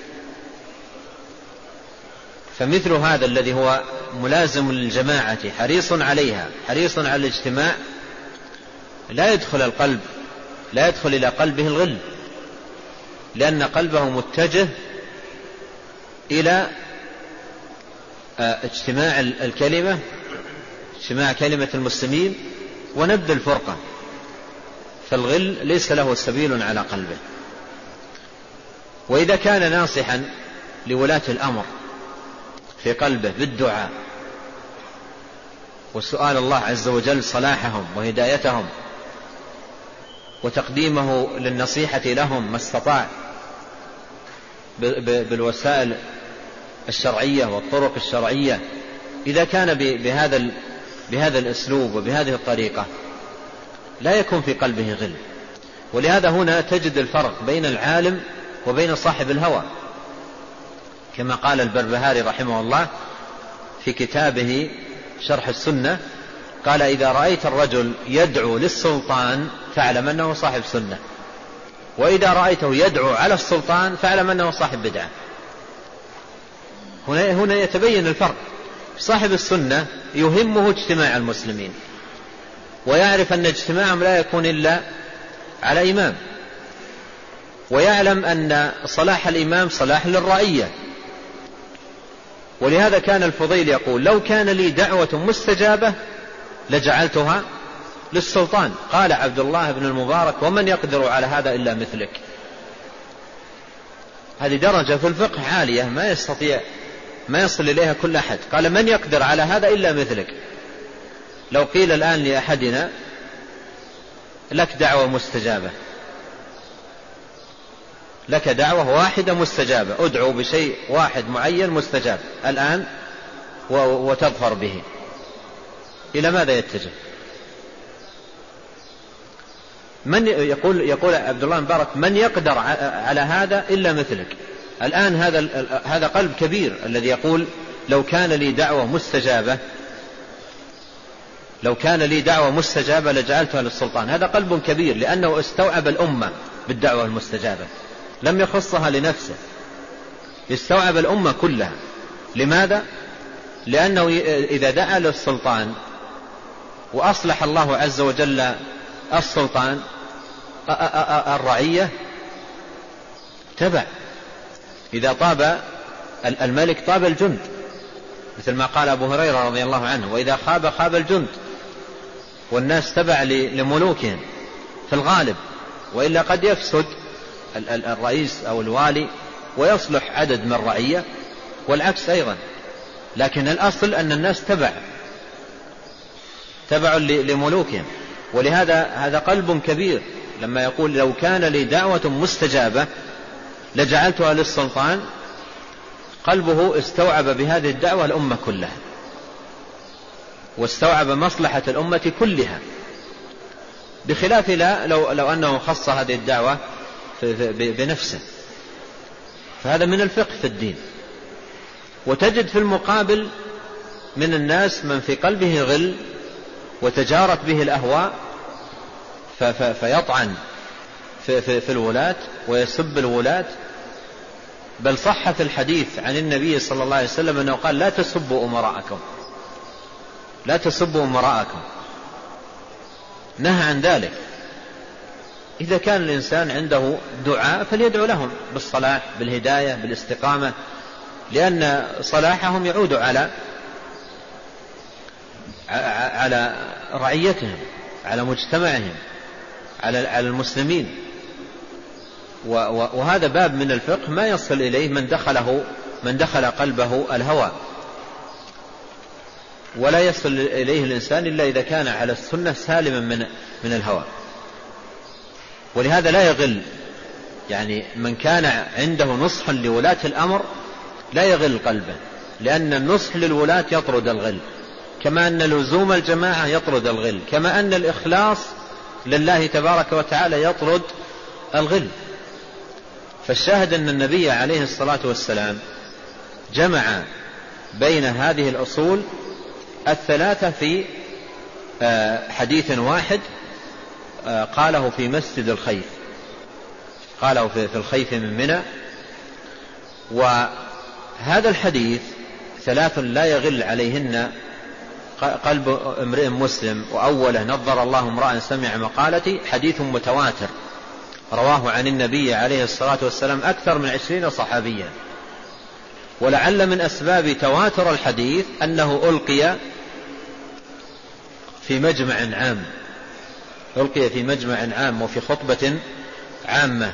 فمثل هذا الذي هو ملازم للجماعة حريص عليها، حريص على الاجتماع، لا يدخل القلب لا يدخل إلى قلبه الغل، لأن قلبه متجه إلى اجتماع الكلمة، اجتماع كلمة المسلمين، ونبذ الفرقة. فالغل ليس له سبيل على قلبه. وإذا كان ناصحا لولاة الأمر في قلبه بالدعاء وسؤال الله عز وجل صلاحهم وهدايتهم وتقديمه للنصيحة لهم ما استطاع بالوسائل الشرعية والطرق الشرعية، إذا كان بهذا بهذا الأسلوب وبهذه الطريقة لا يكون في قلبه غل. ولهذا هنا تجد الفرق بين العالم وبين صاحب الهوى، كما قال البربهاري رحمه الله في كتابه شرح السنة، قال: إذا رأيت الرجل يدعو للسلطان فاعلم أنه صاحب سنة، وإذا رأيته يدعو على السلطان فاعلم أنه صاحب بدعة. هنا, هنا يتبين الفرق. صاحب السنة يهمه اجتماع المسلمين، ويعرف أن اجتماعهم لا يكون إلا على إمام، ويعلم أن صلاح الإمام صلاح للرعية. ولهذا كان الفضيل يقول: لو كان لي دعوة مستجابة لجعلتها للسلطان. قال عبد الله بن المبارك: ومن يقدر على هذا إلا مثلك. هذه درجة في الفقه عالية ما يستطيع ما يصل إليها كل أحد. قال: من يقدر على هذا إلا مثلك. لو قيل الآن لأحدنا: لك دعوة مستجابة، لك دعوة واحدة مستجابة، ادعو بشيء واحد معين مستجاب الآن وتظفر به، إلى ماذا يتجه؟ من يقول يقول عبد الله المبارك: من يقدر على هذا إلا مثلك. الآن هذا هذا قلب كبير الذي يقول: لو كان لي دعوة مستجابة لو كان لي دعوة مستجابة لجعلتها للسلطان. هذا قلب كبير، لأنه استوعب الأمة بالدعوة المستجابة، لم يخصها لنفسه، استوعب الأمة كلها. لماذا؟ لأنه إذا دعا للسلطان وأصلح الله عز وجل السلطان الرعية تبع. إذا طاب الملك طاب الجند، مثل ما قال أبو هريرة رضي الله عنه: وإذا خاب خاب الجند. والناس تبع لملوكهم في الغالب، وإلا قد يفسد الرئيس أو الوالي ويصلح عدد من الرعية، والعكس أيضا. لكن الأصل أن الناس تبع تبع لملوكهم. ولهذا هذا قلب كبير لما يقول: لو كان لي دعوة مستجابة لجعلتها للسلطان. قلبه استوعب بهذه الدعوة الأمة كلها، واستوعب مصلحة الأمة كلها، بخلاف لا لو, لو أنه خص هذه الدعوة بنفسه. فهذا من الفقه في الدين. وتجد في المقابل من الناس من في قلبه غل وتجارت به الأهواء فيطعن في, في, في الولاة ويسب الولاة. بل صح في الحديث عن النبي صلى الله عليه وسلم أنه قال لا تسبوا أمراءكم، لا تسبوا أمراءكم، نهى عن ذلك. إذا كان الإنسان عنده دعاء فليدعو لهم بالصلاح بالهداية بالاستقامة، لأن صلاحهم يعود على على رعيتهم، على مجتمعهم، على المسلمين. وهذا باب من الفقه ما يصل إليه من دخله من دخل قلبه الهوى، ولا يصل إليه الإنسان إلا إذا كان على السنة سالما من من الهوى. ولهذا لا يغل، يعني من كان عنده نصح لولاة الأمر لا يغل قلبه، لأن النصح للولاة يطرد الغل، كما أن لزوم الجماعة يطرد الغل، كما أن الإخلاص لله تبارك وتعالى يطرد الغل. فالشاهد أن النبي عليه الصلاة والسلام جمع بين هذه الأصول الثلاثة في حديث واحد قاله في مسجد الخيف، قاله في الخيف من منى. وهذا الحديث ثلاث لا يغل عليهن قلب امرئ مسلم، وأوله نظر الله امرأ سمع مقالتي، حديث متواتر رواه عن النبي عليه الصلاة والسلام أكثر من عشرين صحابيا. ولعل من أسباب تواتر الحديث أنه ألقي في مجمع عام، ألقي في مجمع عام وفي خطبة عامة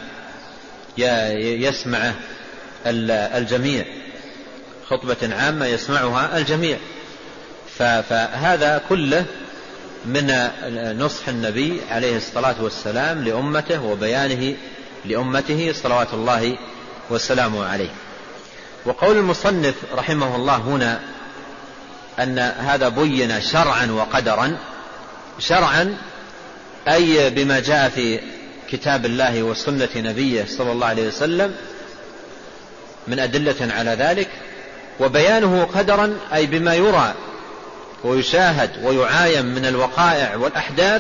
يسمع الجميع، خطبة عامة يسمعها الجميع. فهذا كله من نصح النبي عليه الصلاة والسلام لأمته وبيانه لأمته صلوات الله والسلام عليه. وقول المصنف رحمه الله هنا أن هذا بين شرعا وقدرا. شرعا أي بما جاء في كتاب الله وسنة نبيه صلى الله عليه وسلم من أدلة على ذلك. وبيانه قدرا أي بما يرى ويشاهد ويعاين من الوقائع والأحداث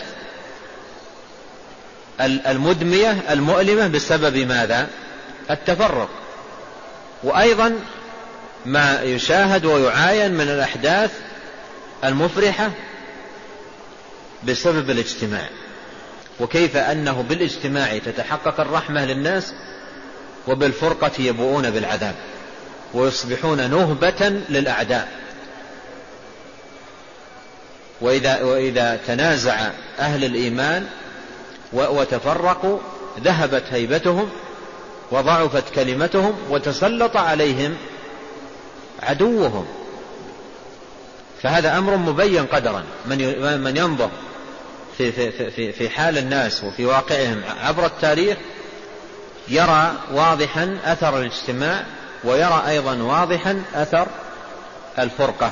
المدمية المؤلمة بسبب ماذا؟ التفرق. وأيضا ما يشاهد ويعاين من الأحداث المفرحة بسبب الاجتماع، وكيف أنه بالاجتماع تتحقق الرحمة للناس، وبالفرقة يبوؤون بالعذاب ويصبحون نهبة للأعداء. وإذا, وإذا تنازع أهل الإيمان وتفرقوا ذهبت هيبتهم وضعفت كلمتهم وتسلط عليهم عدوهم. فهذا أمر مبين قدرا. من من ينظر في, في, في, في حال الناس وفي واقعهم عبر التاريخ يرى واضحا أثر الاجتماع، ويرى أيضا واضحا أثر الفرقة.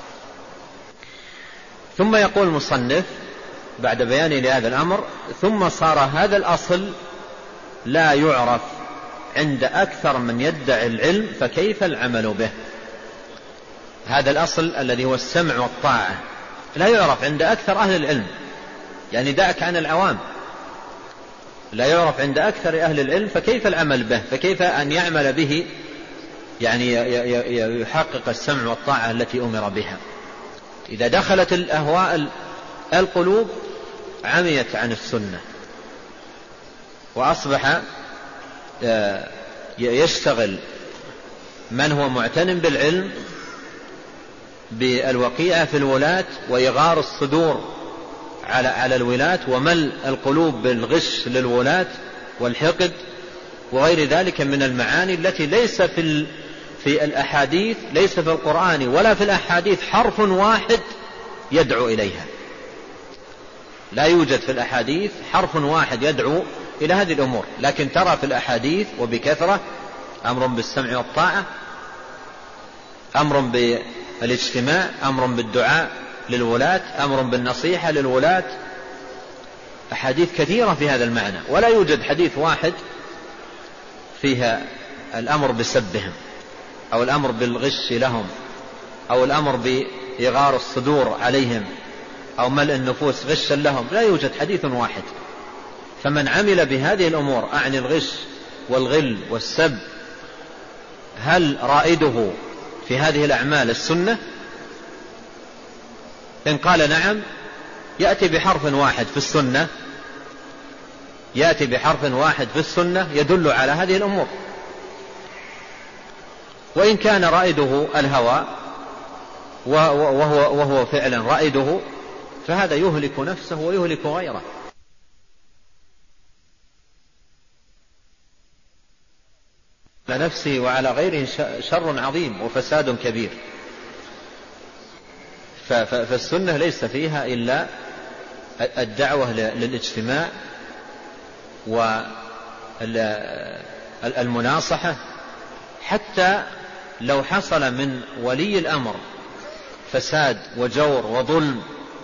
ثم يقول المصنف بعد بيان لهذا الأمر: ثم صار هذا الأصل لا يعرف عند أكثر من يدعي العلم، فكيف العمل به؟ هذا الأصل الذي هو السمع والطاعة لا يعرف عند أكثر أهل العلم، يعني دعك عن العوام، لا يعرف عند أكثر أهل العلم، فكيف العمل به؟ فكيف أن يعمل به يعني يحقق السمع والطاعة التي أمر بها؟ إذا دخلت الأهواء القلوب عميت عن السنة، وأصبح يشتغل من هو معتن بالعلم بالوقيعة في الولاة وإغار الصدور على على الولاة، وملء القلوب بالغش للولاة والحقد وغير ذلك من المعاني التي ليس في في الأحاديث، ليس في القرآن ولا في الأحاديث حرف واحد يدعو إليها. لا يوجد في الأحاديث حرف واحد يدعو إلى هذه الأمور، لكن ترى في الأحاديث وبكثرة أمر بالسمع والطاعة، أمر بالاجتماع، أمر بالدعاء للولاة، أمر بالنصيحة للولاة، أحاديث كثيرة في هذا المعنى. ولا يوجد حديث واحد فيها الأمر بسبهم أو الأمر بالغش لهم أو الأمر بإغار الصدور عليهم أو ملء النفوس غشا لهم. لا يوجد حديث واحد. فمن عمل بهذه الأمور، أعني الغش والغل والسب، هل رائده في هذه الأعمال السنة؟ إن قال نعم، يأتي بحرف واحد في السنة يأتي بحرف واحد في السنة يدل على هذه الأمور. وإن كان رائده الهوى وهو, وهو فعلا رائده، فهذا يهلك نفسه ويهلك غيره. على نفسه وعلى غيره شر عظيم وفساد كبير. فالسنة ليس فيها إلا الدعوة للاجتماع والمناصحة، حتى لو حصل من ولي الأمر فساد وجور وظلم،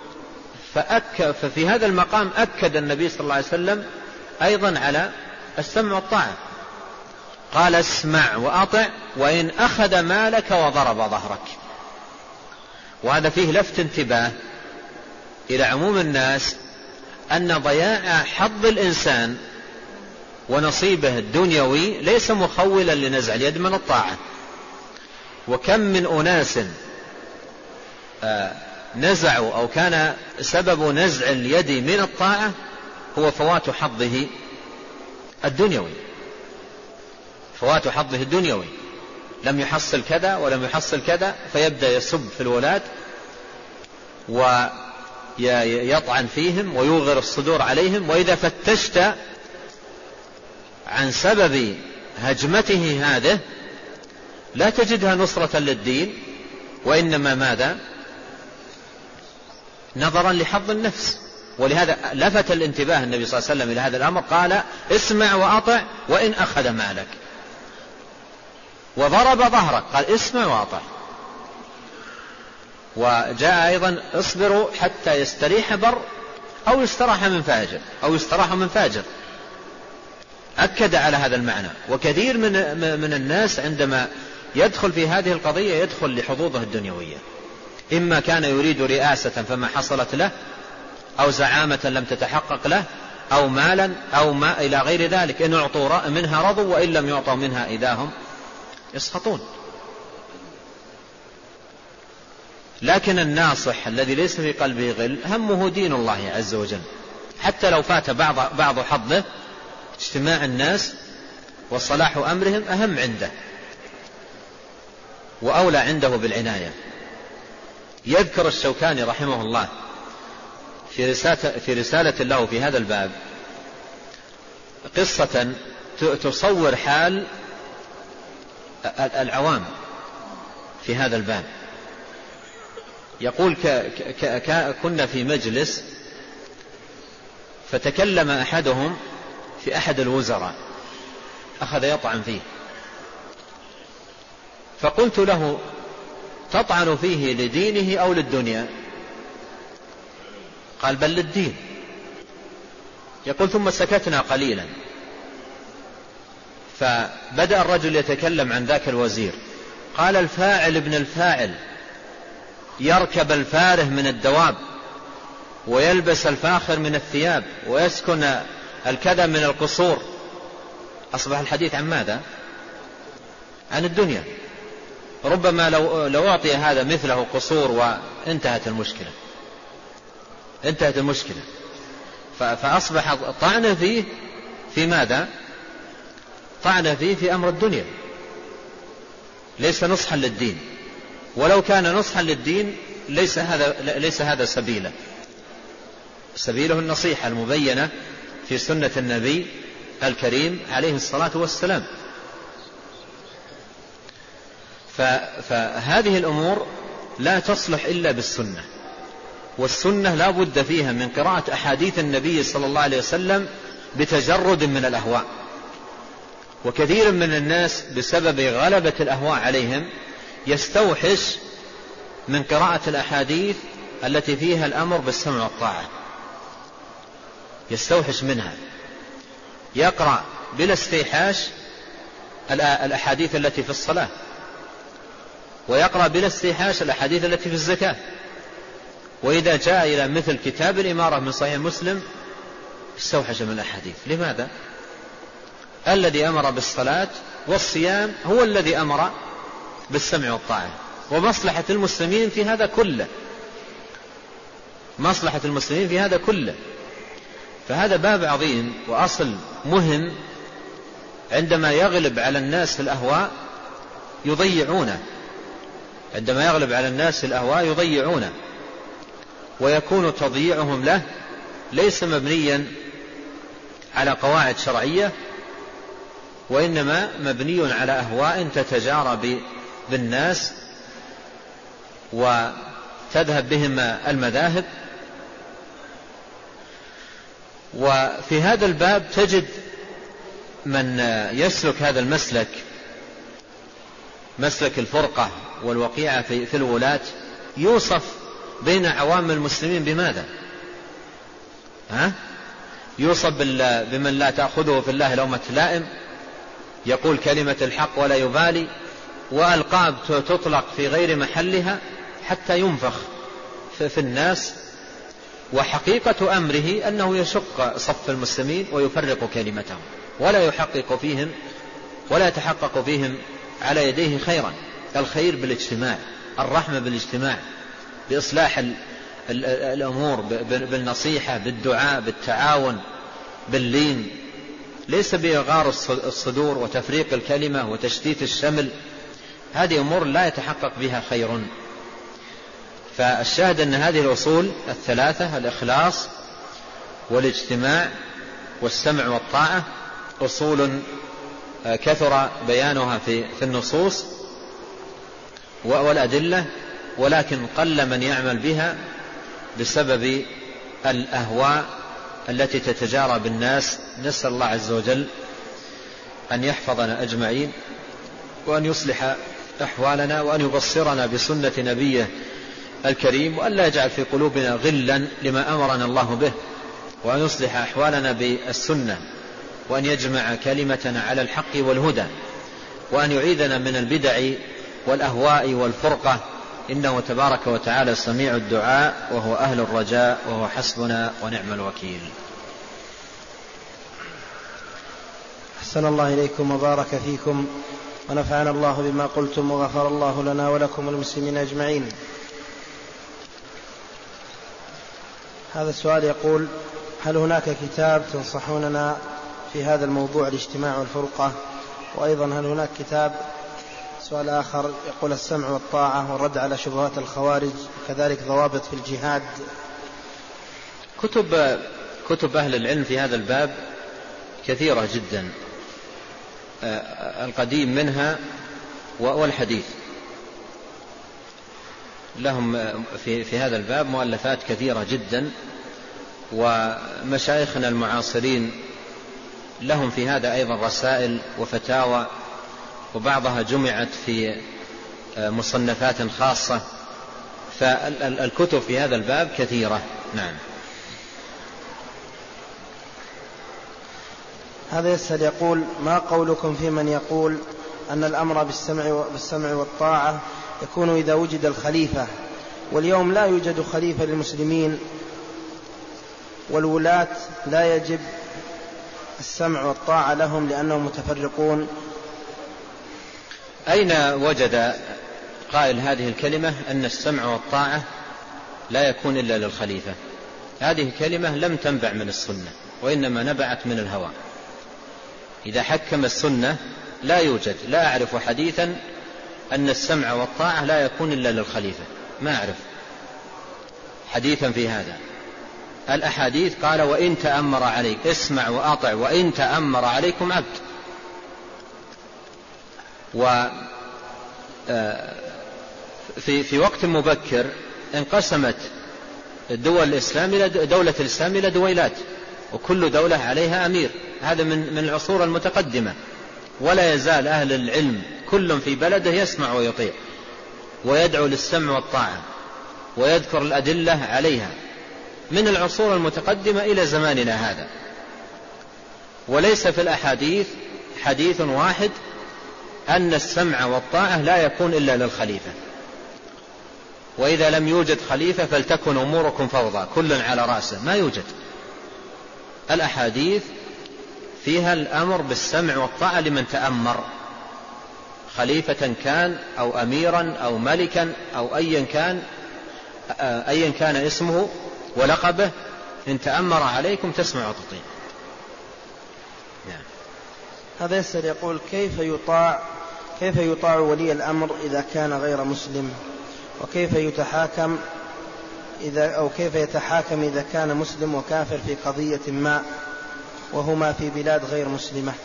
ففي هذا المقام أكد النبي صلى الله عليه وسلم أيضا على السمع والطاعة، قال اسمع وأطع وإن أخذ مالك وضرب ظهرك. وهذا فيه لفت انتباه إلى عموم الناس أن ضياع حظ الإنسان ونصيبه الدنيوي ليس مخولا لنزع اليد من الطاعة. وكم من أناس نزعوا أو كان سبب نزع اليد من الطاعة هو فوات حظه الدنيوي فوات حظه الدنيوي لم يحصل كذا ولم يحصل كذا، فيبدأ يسب في الولاة ويطعن فيهم ويوغر الصدور عليهم. وإذا فتشت عن سبب هجمته هذه لا تجدها نصرة للدين، وإنما ماذا؟ نظرا لحظ النفس. ولهذا لفت الانتباه النبي صلى الله عليه وسلم إلى هذا الأمر، قال اسمع وأطع وإن أخذ مالك، وضرب ظهرك قال اسمع وأطع. وجاء أيضا اصبروا حتى يستريح بر أو يستراح من فاجر أو يستراح من فاجر، أكد على هذا المعنى. وكثير من, من الناس عندما يدخل في هذه القضية يدخل لحظوظه الدنيوية، إما كان يريد رئاسة فما حصلت له، أو زعامة لم تتحقق له، أو مالا أو ما إلى غير ذلك. إن أعطوا منها رضوا وإن لم يعطوا منها إذا هم يسخطون. لكن الناصح الذي ليس في قلبه غل همه دين الله عز وجل، حتى لو فات بعض, بعض حظه، اجتماع الناس وصلاح أمرهم أهم عنده وأولى عنده بالعناية. يذكر الشوكاني رحمه الله في رسالة, في رسالة له في هذا الباب قصة تصور حال العوام في هذا الباب. يقول ك ك ك كنا في مجلس فتكلم أحدهم في أحد الوزراء، أخذ يطعن فيه، فقلت له تطعن فيه لدينه أو للدنيا؟ قال بل للدين. يقول ثم سكتنا قليلا، فبدأ الرجل يتكلم عن ذاك الوزير، قال الفاعل ابن الفاعل يركب الفاره من الدواب ويلبس الفاخر من الثياب ويسكن الكذا من القصور. أصبح الحديث عن ماذا؟ عن الدنيا. ربما لو, لو أعطي هذا مثله قصور وانتهت المشكلة انتهت المشكلة فأصبح طعن فيه في ماذا؟ طعن فيه في أمر الدنيا، ليس نصحا للدين. ولو كان نصحا للدين ليس هذا, ليس هذا سبيله سبيله النصيحة المبينة في سنة النبي الكريم عليه الصلاة والسلام. فهذه الأمور لا تصلح إلا بالسنة، والسنة لا بد فيها من قراءة أحاديث النبي صلى الله عليه وسلم بتجرد من الأهواء. وكثير من الناس بسبب غلبة الأهواء عليهم يستوحش من قراءة الأحاديث التي فيها الأمر بالسمع والطاعة، يستوحش منها، يقرأ بلا استيحاش الأحاديث التي في الصلاة، ويقرأ بلا استيحاش الأحاديث التي في الزكاة. وإذا جاء إلى مثل كتاب الإمارة من صحيح مسلم استوحش من الأحاديث. لماذا؟ الذي أمر بالصلاة والصيام هو الذي أمر بالسمع والطاعة، ومصلحة المسلمين في هذا كله، مصلحة المسلمين في هذا كله. فهذا باب عظيم وأصل مهم، عندما يغلب على الناس الأهواء يضيعونه، عندما يغلب على الناس الأهواء يضيعونه، ويكون تضييعهم له ليس مبنيا على قواعد شرعية، وإنما مبني على أهواء تتجارى بالناس وتذهب بهم المذاهب. وفي هذا الباب تجد من يسلك هذا المسلك، مسلك الفرقة والوقيعة في الولاة، يوصف بين عوام المسلمين بماذا؟ ها؟ يوصف بمن لا تأخذه في الله لومة لائم، يقول كلمة الحق ولا يبالي، وألقاب تطلق في غير محلها حتى ينفخ في الناس. وحقيقة أمره أنه يشق صف المسلمين ويفرق كلمتهم، ولا يحقق فيهم ولا يتحقق فيهم على يديه خيرا. الخير بالاجتماع، الرحمة بالاجتماع، بإصلاح الأمور، بالنصيحة، بالدعاء، بالتعاون، باللين، ليس بإغار الصدور وتفريق الكلمة وتشتيت الشمل. هذه أمور لا يتحقق بها خير. فالشاهد أن هذه الأصول الثلاثة، الإخلاص والاجتماع والسمع والطاعة، أصول كثر بيانها في النصوص والأدلة، ولكن قل من يعمل بها بسبب الأهواء التي تتجارى بالناس. نسأل الله عز وجل أن يحفظنا أجمعين، وأن يصلح أحوالنا، وأن يبصرنا بسنة نبيه الكريم، وأن لا يجعل في قلوبنا غلا لما أمرنا الله به، وأن يصلح أحوالنا بالسنة، وأن يجمع كلمتنا على الحق والهدى، وأن يعيذنا من البدع والأهواء والفرقة، إنه تبارك وتعالى سميع الدعاء، وهو أهل الرجاء، وهو حسبنا ونعم الوكيل. أحسن الله إليكم وبارك فيكم، ونفعنا الله بما قلتم، وغفر الله لنا ولكم والمسلمين أجمعين. هذا السؤال يقول: هل هناك كتاب تنصحوننا في هذا الموضوع، الاجتماع والفرقة؟ وأيضا هل هناك كتاب، سؤال آخر يقول: السمع والطاعة والرد على شبهات الخوارج، كذلك ضوابط في الجهاد. كتب كتب أهل العلم في هذا الباب كثيرة جدا، القديم منها والحديث، لهم في, في هذا الباب مؤلفات كثيرة جدا، ومشايخنا المعاصرين لهم في هذا أيضا رسائل وفتاوى، وبعضها جمعت في مصنفات خاصة. فالكتب في هذا الباب كثيرة. نعم. هذا يسأل يقول: ما قولكم في من يقول أن الأمر بالسمع, بالسمع والطاعة يكون إذا وجد الخليفة، واليوم لا يوجد خليفة للمسلمين، والولاة لا يجب السمع والطاعة لهم لأنهم متفرقون؟ أين وجد قائل هذه الكلمة أن السمع والطاعة لا يكون إلا للخليفة؟ هذه كلمة لم تنبع من السنة، وإنما نبعت من الهوى. إذا حكم السنة لا يوجد، لا أعرف حديثا أن السمع والطاعة لا يكون إلا للخليفة، ما أعرف حديثا في هذا. الأحاديث قال: وإن تأمر عليك، اسمع وأطع، وإن تأمر عليكم عبد. وفي في وقت مبكر انقسمت الدول الإسلام إلى دولة الإسلام إلى دويلات، وكل دولة عليها أمير. هذا من من العصور المتقدمة، ولا يزال أهل العلم كل في بلده يسمع ويطيع، ويدعو للسمع والطاعة، ويذكر الأدلة عليها، من العصور المتقدمة إلى زماننا هذا. وليس في الأحاديث حديث واحد أن السمع والطاعة لا يكون إلا للخليفة. وإذا لم يوجد خليفة فلتكن أموركم فوضى، كل على رأسه، ما يوجد. الأحاديث فيها الأمر بالسمع والطاعة لمن تأمر، خليفة كان أو أميرا أو ملكا أو أيا كان أيا كان اسمه ولقبه، إن تأمر عليكم تسمع وتطيع. نعم. هذا يسأل يقول كيف يطاع كيف يطاع ولي الأمر إذا كان غير مسلم، وكيف يتحاكم إذا أو كيف يتحاكم إذا كان مسلم وكافر في قضية ما وهما في بلاد غير مسلمة؟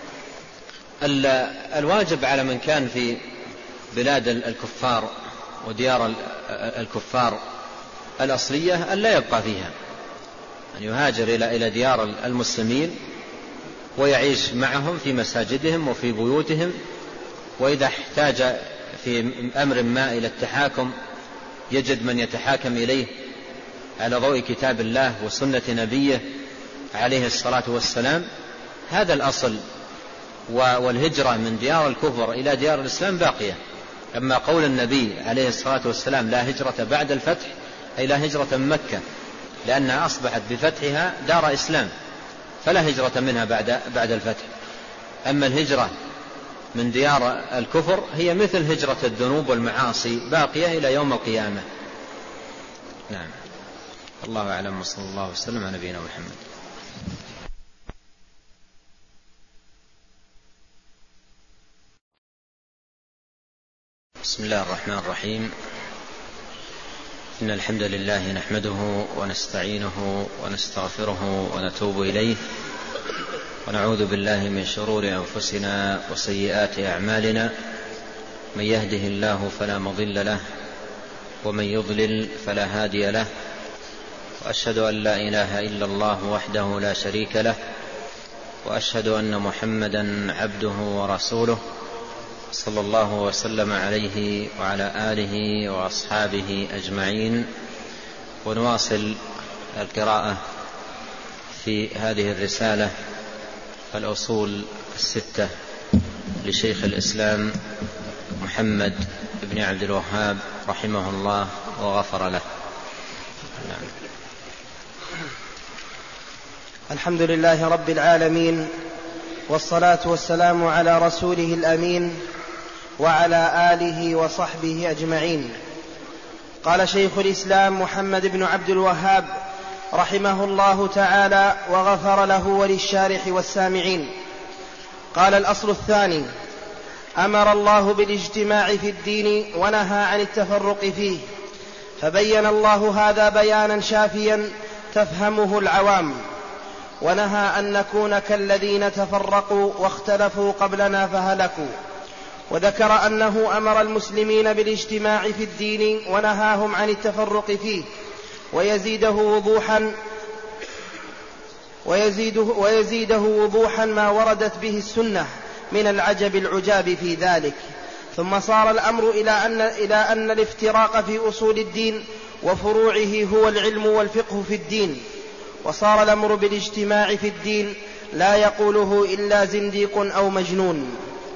الواجب على من كان في بلاد الكفار وديار الكفار الأصلية أن لا يبقى فيها، أن يهاجر إلى ديار المسلمين ويعيش معهم في مساجدهم وفي بيوتهم، وإذا احتاج في أمر ما إلى التحاكم يجد من يتحاكم إليه على ضوء كتاب الله وسنة نبيه عليه الصلاة والسلام. هذا الأصل، والهجرة من ديار الكفر إلى ديار الإسلام باقية. أما قول النبي عليه الصلاة والسلام لا هجرة بعد الفتح، أي لا هجرة من مكة، لأنها أصبحت بفتحها دار إسلام فلا هجرة منها بعد بعد الفتح. أما الهجرة من ديار الكفر هي مثل هجرة الذنوب والمعاصي باقية إلى يوم القيامة. نعم. الله أعلم، وصلى الله وسلم على نبينا محمد. بسم الله الرحمن الرحيم. إن الحمد لله نحمده ونستعينه ونستغفره ونتوب إليه، ونعوذ بالله من شرور أنفسنا وسيئات أعمالنا، من يهده الله فلا مضل له ومن يضلل فلا هادي له، وأشهد أن لا إله إلا الله وحده لا شريك له، وأشهد أن محمدا عبده ورسوله صلى الله وسلم عليه وعلى آله وأصحابه أجمعين. ونواصل القراءة في هذه الرسالة الأصول الستة لشيخ الإسلام محمد بن عبد الوهاب رحمه الله وغفر له. نعم. الحمد لله رب العالمين، والصلاة والسلام على رسوله الأمين وعلى آله وصحبه أجمعين. قال شيخ الإسلام محمد بن عبد الوهاب رحمه الله تعالى وغفر له وللشارح والسامعين. قال: الأصل الثاني: أمر الله بالاجتماع في الدين ونهى عن التفرق فيه، فبين الله هذا بيانا شافيا تفهمه العوام، ونهى أن نكون كالذين تفرقوا واختلفوا قبلنا فهلكوا، وذكر أنه أمر المسلمين بالاجتماع في الدين ونهاهم عن التفرق فيه، ويزيده وضوحا ويزيده, ويزيده وضوحا ما وردت به السنة من العجب العجاب في ذلك. ثم صار الأمر إلى أن, إلى أن الافتراق في أصول الدين وفروعه هو العلم والفقه في الدين، وصار الأمر بالاجتماع في الدين لا يقوله إلا زنديق أو مجنون.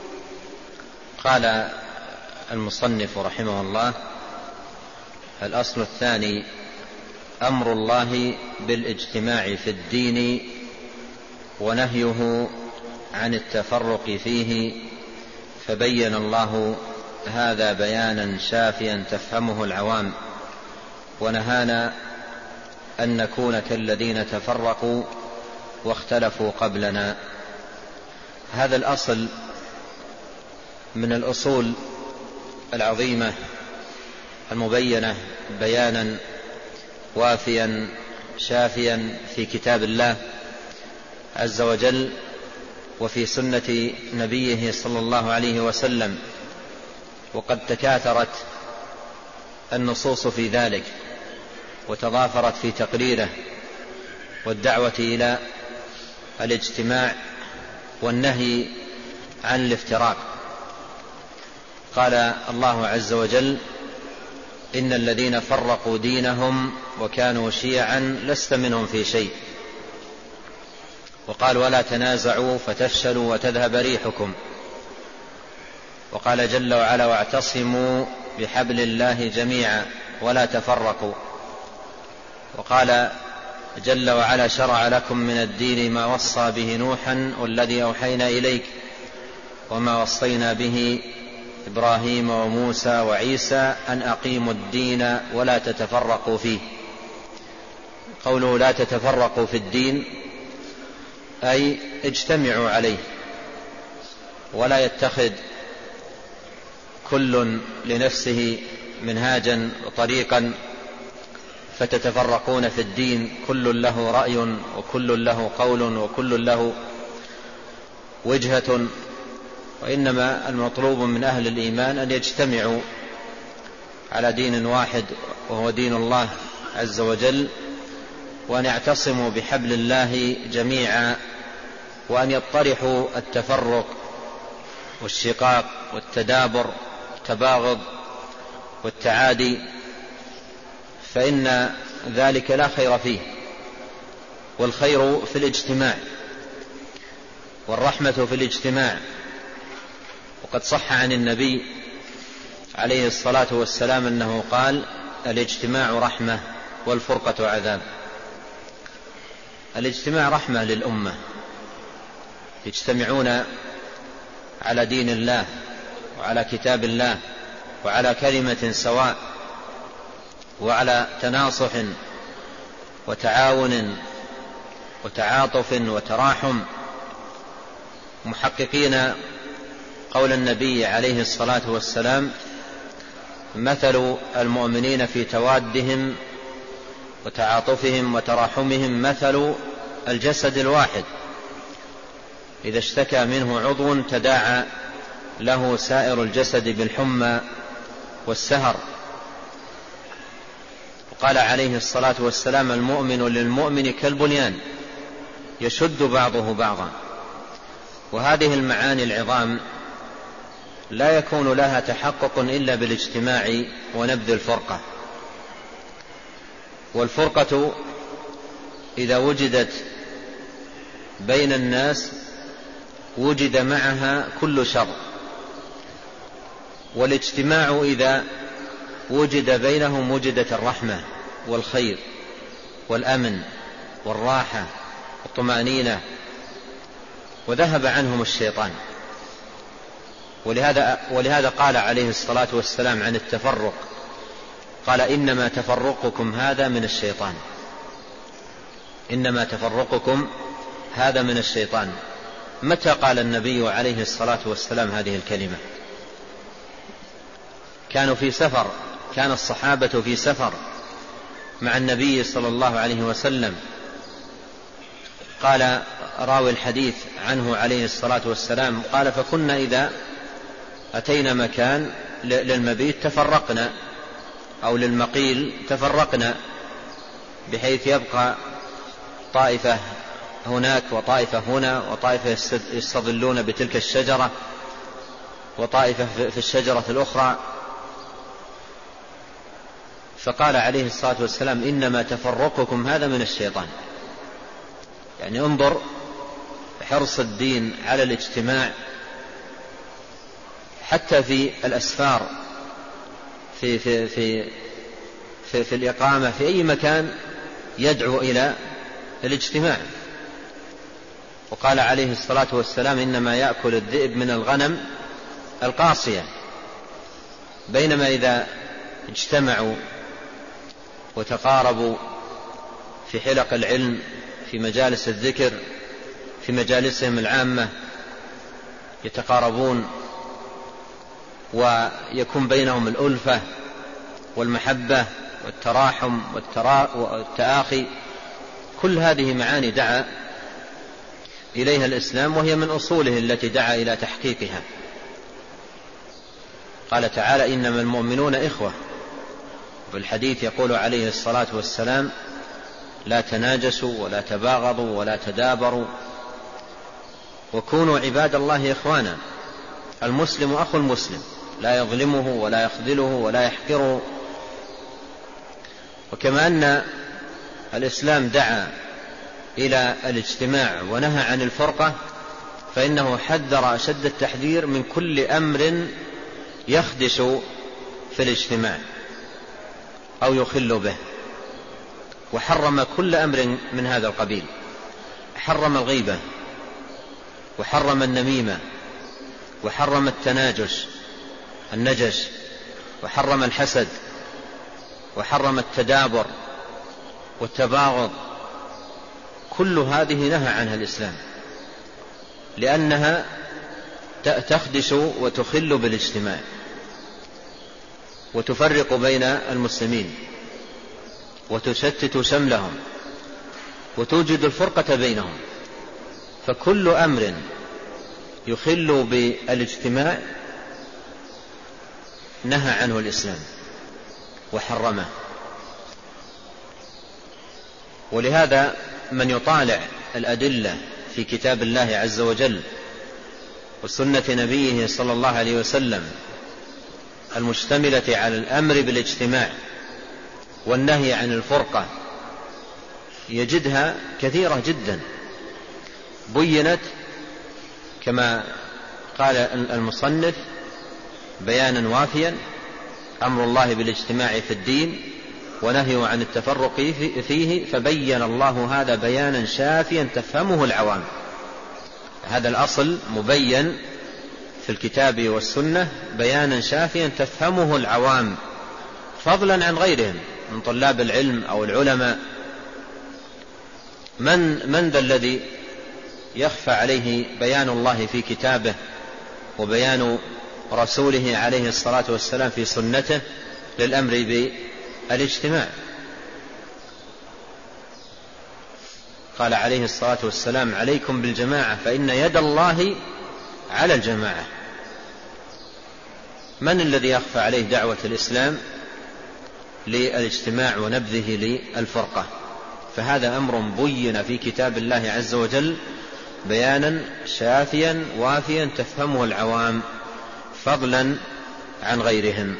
قال المصنف رحمه الله: الأصل الثاني: أمر الله بالاجتماع في الدين ونهيه عن التفرق فيه، فبين الله هذا بيانا شافيا تفهمه العوام، ونهانا أن نكون كالذين تفرقوا واختلفوا قبلنا. هذا الأصل من الأصول العظيمة المبينة بيانا وافيا شافيا في كتاب الله عز وجل وفي سنة نبيه صلى الله عليه وسلم، وقد تكاثرت النصوص في ذلك وتضافرت في تقريره والدعوة إلى الاجتماع والنهي عن الافتراق. قال الله عز وجل: إن الذين فرقوا دينهم وكانوا شيعا لست منهم في شيء. وقال: ولا تنازعوا فتفشلوا وتذهب ريحكم. وقال جل وعلا: واعتصموا بحبل الله جميعا ولا تفرقوا. وقال جل وعلا شرع لكم من الدين ما وصى به نوحا والذي أوحينا إليك وما وصينا به إبراهيم وموسى وعيسى أن أقيموا الدين ولا تتفرقوا فيه. قوله لا تتفرقوا في الدين أي اجتمعوا عليه، ولا يتخذ كل لنفسه منهاجا وطريقا فتتفرقون في الدين، كل له رأي وكل له قول وكل له وجهة، وإنما المطلوب من أهل الإيمان أن يجتمعوا على دين واحد وهو دين الله عز وجل، وأن يعتصموا بحبل الله جميعا، وأن يطرحوا التفرق والشقاق والتدابر والتباغض والتعادي، فإن ذلك لا خير فيه، والخير في الاجتماع والرحمة في الاجتماع. وقد صح عن النبي عليه الصلاة والسلام أنه قال: الاجتماع رحمة والفرقة عذاب. الاجتماع رحمة للأمة، يجتمعون على دين الله وعلى كتاب الله وعلى كلمة سواء وعلى تناصح وتعاون وتعاطف وتراحم، محققين قول النبي عليه الصلاة والسلام: مثل المؤمنين في توادهم وتعاطفهم وتراحمهم مثل الجسد الواحد إذا اشتكى منه عضو تداعى له سائر الجسد بالحمى والسهر. وقال عليه الصلاة والسلام: المؤمن للمؤمن كالبنيان يشد بعضه بعضا. وهذه المعاني العظام لا يكون لها تحقق إلا بالاجتماع ونبذ الفرقة. والفرقة إذا وجدت بين الناس وجد معها كل شر، والاجتماع إذا وجد بينهم وجدت الرحمة والخير والأمن والراحة والطمأنينة، وذهب عنهم الشيطان. ولهذا, ولهذا قال عليه الصلاة والسلام عن التفرق، قال: إنما تفرقكم هذا من الشيطان، إنما تفرقكم هذا من الشيطان. متى قال النبي عليه الصلاة والسلام هذه الكلمة؟ كانوا في سفر، كان الصحابة في سفر مع النبي صلى الله عليه وسلم. قال راوي الحديث عنه عليه الصلاة والسلام: قال: فكنا إذا أتينا مكان للمبيت تفرقنا، أو للمقيل تفرقنا، بحيث يبقى طائفة هناك وطائفة هنا، وطائفة يستظلون بتلك الشجرة وطائفة في الشجرة الأخرى. فقال عليه الصلاة والسلام: إنما تفرقكم هذا من الشيطان. يعني انظر حرص الدين على الاجتماع حتى في الأسفار، في, في, في, في, في الإقامة في أي مكان يدعو إلى الاجتماع. وقال عليه الصلاة والسلام: إنما يأكل الذئب من الغنم القاصية. بينما إذا اجتمعوا وتقاربوا في حلق العلم، في مجالس الذكر، في مجالسهم العامة، يتقاربون ويكون بينهم الألفة والمحبة والتراحم والتآخي. كل هذه معاني دعا إليها الإسلام، وهي من أصوله التي دعا إلى تحقيقها. قال تعالى: إنما المؤمنون إخوة. وفي الحديث يقول عليه الصلاة والسلام: لا تناجسوا ولا تباغضوا ولا تدابروا وكونوا عباد الله إخوانا. المسلم أخو المسلم، لا يظلمه ولا يخذله ولا يحقره. وكما أن الإسلام دعا إلى الاجتماع ونهى عن الفرقة، فإنه حذر أشد التحذير من كل أمر يخدش في الاجتماع أو يخل به. وحرم كل أمر من هذا القبيل. حرم الغيبة، وحرم النميمة، وحرم التناجش النجش، وحرم الحسد، وحرم التدابر والتباغض. كل هذه نهى عنها الإسلام، لأنها تخدش وتخل بالاجتماع وتفرق بين المسلمين وتشتت شملهم وتوجد الفرقة بينهم. فكل أمر يخل بالاجتماع نهى عنه الإسلام وحرمه. ولهذا من يطالع الأدلة في كتاب الله عز وجل وسنة نبيه صلى الله عليه وسلم المشتملة على الأمر بالاجتماع والنهي عن الفرقة يجدها كثيرة جدا، بينت كما قال المصنف بيانا وافيا: أمر الله بالاجتماع في الدين ونهيه عن التفرق فيه، فبين الله هذا بيانا شافيا تفهمه العوام. هذا الأصل مبين في الكتاب والسنة بيانا شافيا تفهمه العوام، فضلا عن غيرهم من طلاب العلم أو العلماء. من, من ذا الذي يخفى عليه بيان الله في كتابه وبيان رسوله عليه الصلاة والسلام في سنته للأمر بالاجتماع؟ قال عليه الصلاة والسلام: عليكم بالجماعة فإن يد الله على الجماعة. من الذي يخفى عليه دعوة الإسلام للاجتماع ونبذه للفرقة؟ فهذا أمر بين في كتاب الله عز وجل بيانا شافيا وافيا تفهمه العوام، فضلا عن غيرهم.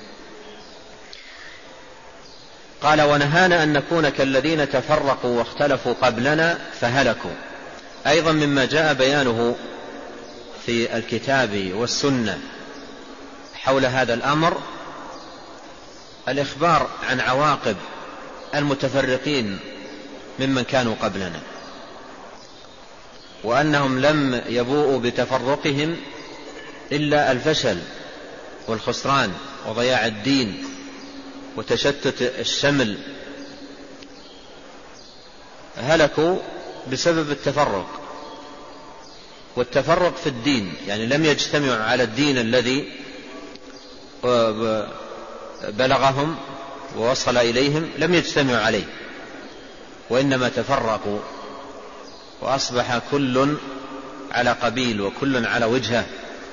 قال: ونهانا أن نكون كالذين تفرقوا واختلفوا قبلنا فهلكوا. أيضا مما جاء بيانه في الكتاب والسنة حول هذا الأمر الإخبار عن عواقب المتفرقين ممن كانوا قبلنا، وأنهم لم يبوءوا بتفرقهم إلا الفشل والخسران وضياع الدين وتشتت الشمل. هلكوا بسبب التفرق، والتفرق في الدين يعني لم يجتمعوا على الدين الذي بلغهم ووصل إليهم، لم يجتمعوا عليه، وإنما تفرقوا وأصبح كل على قبيل وكل على وجهه.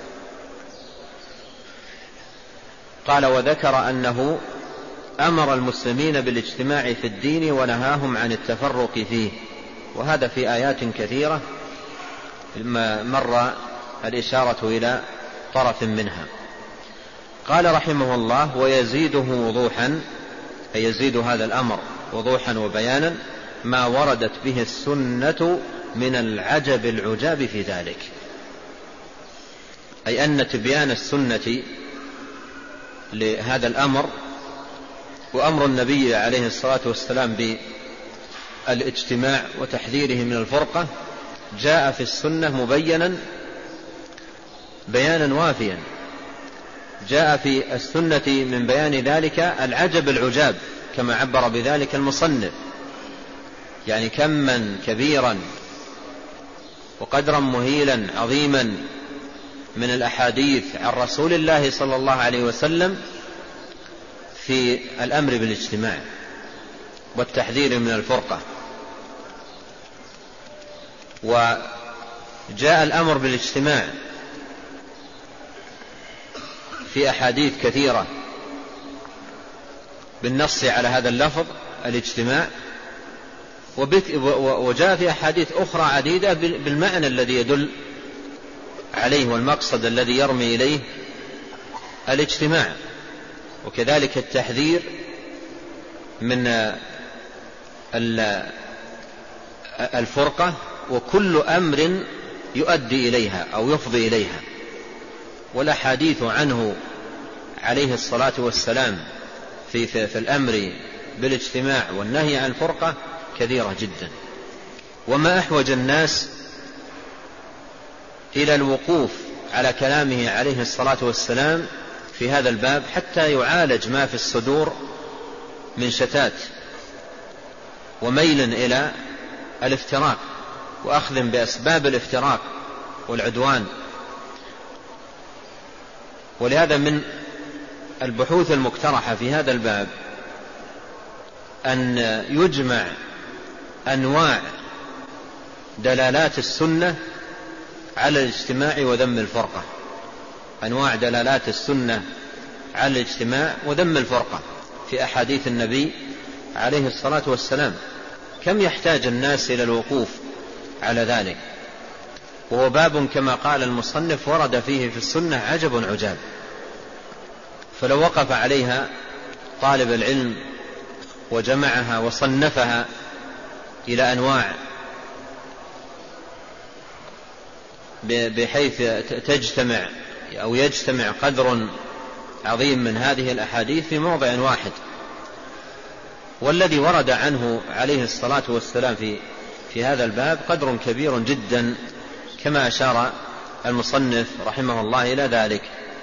قال: وذكر أنه أمر المسلمين بالاجتماع في الدين ونهاهم عن التفرق فيه، وهذا في آيات كثيرة مر الإشارة إلى طرف منها. قال رحمه الله: ويزيده وضوحا، أي يزيد هذا الأمر وضوحا وبيانا ما وردت به السنة من العجب العجاب في ذلك، أي أن تبيان السنة لهذا الأمر وأمر النبي عليه الصلاة والسلام بالاجتماع وتحذيره من الفرقة جاء في السنة مبينا بيانا وافيا. جاء في السنة من بيان ذلك العجب العجاب كما عبر بذلك المصنف، يعني كما كبيرا وقدرا مهيلا عظيما من الأحاديث عن رسول الله صلى الله عليه وسلم في الأمر بالاجتماع والتحذير من الفرقة. وجاء الأمر بالاجتماع في أحاديث كثيرة بالنص على هذا اللفظ الاجتماع، وجاء في أحاديث أخرى عديدة بالمعنى الذي يدل عليه والمقصد الذي يرمي إليه الاجتماع، وكذلك التحذير من الفرقة وكل أمر يؤدي إليها أو يفضي إليها. والأحاديث عنه عليه الصلاة والسلام في, في, في الأمر بالاجتماع والنهي عن الفرقة كثيرة جدا. وما أحوج الناس إلى الوقوف على كلامه عليه الصلاة والسلام في هذا الباب حتى يعالج ما في الصدور من شتات وميل إلى الافتراق وأخذ بأسباب الافتراق والعدوان. ولهذا من البحوث المقترحة في هذا الباب أن يجمع أنواع دلالات السنة على الاجتماع وذم الفرقة، أنواع دلالات السنة على الاجتماع وذم الفرقة في أحاديث النبي عليه الصلاة والسلام. كم يحتاج الناس إلى الوقوف على ذلك، وهو باب كما قال المصنف ورد فيه في السنة عجب عجاب. فلو وقف عليها طالب العلم وجمعها وصنفها إلى أنواع بحيث تجتمع أو يجتمع قدر عظيم من هذه الأحاديث في موضع واحد. والذي ورد عنه عليه الصلاة والسلام في في هذا الباب قدر كبير جدا كما أشار المصنف رحمه الله إلى ذلك.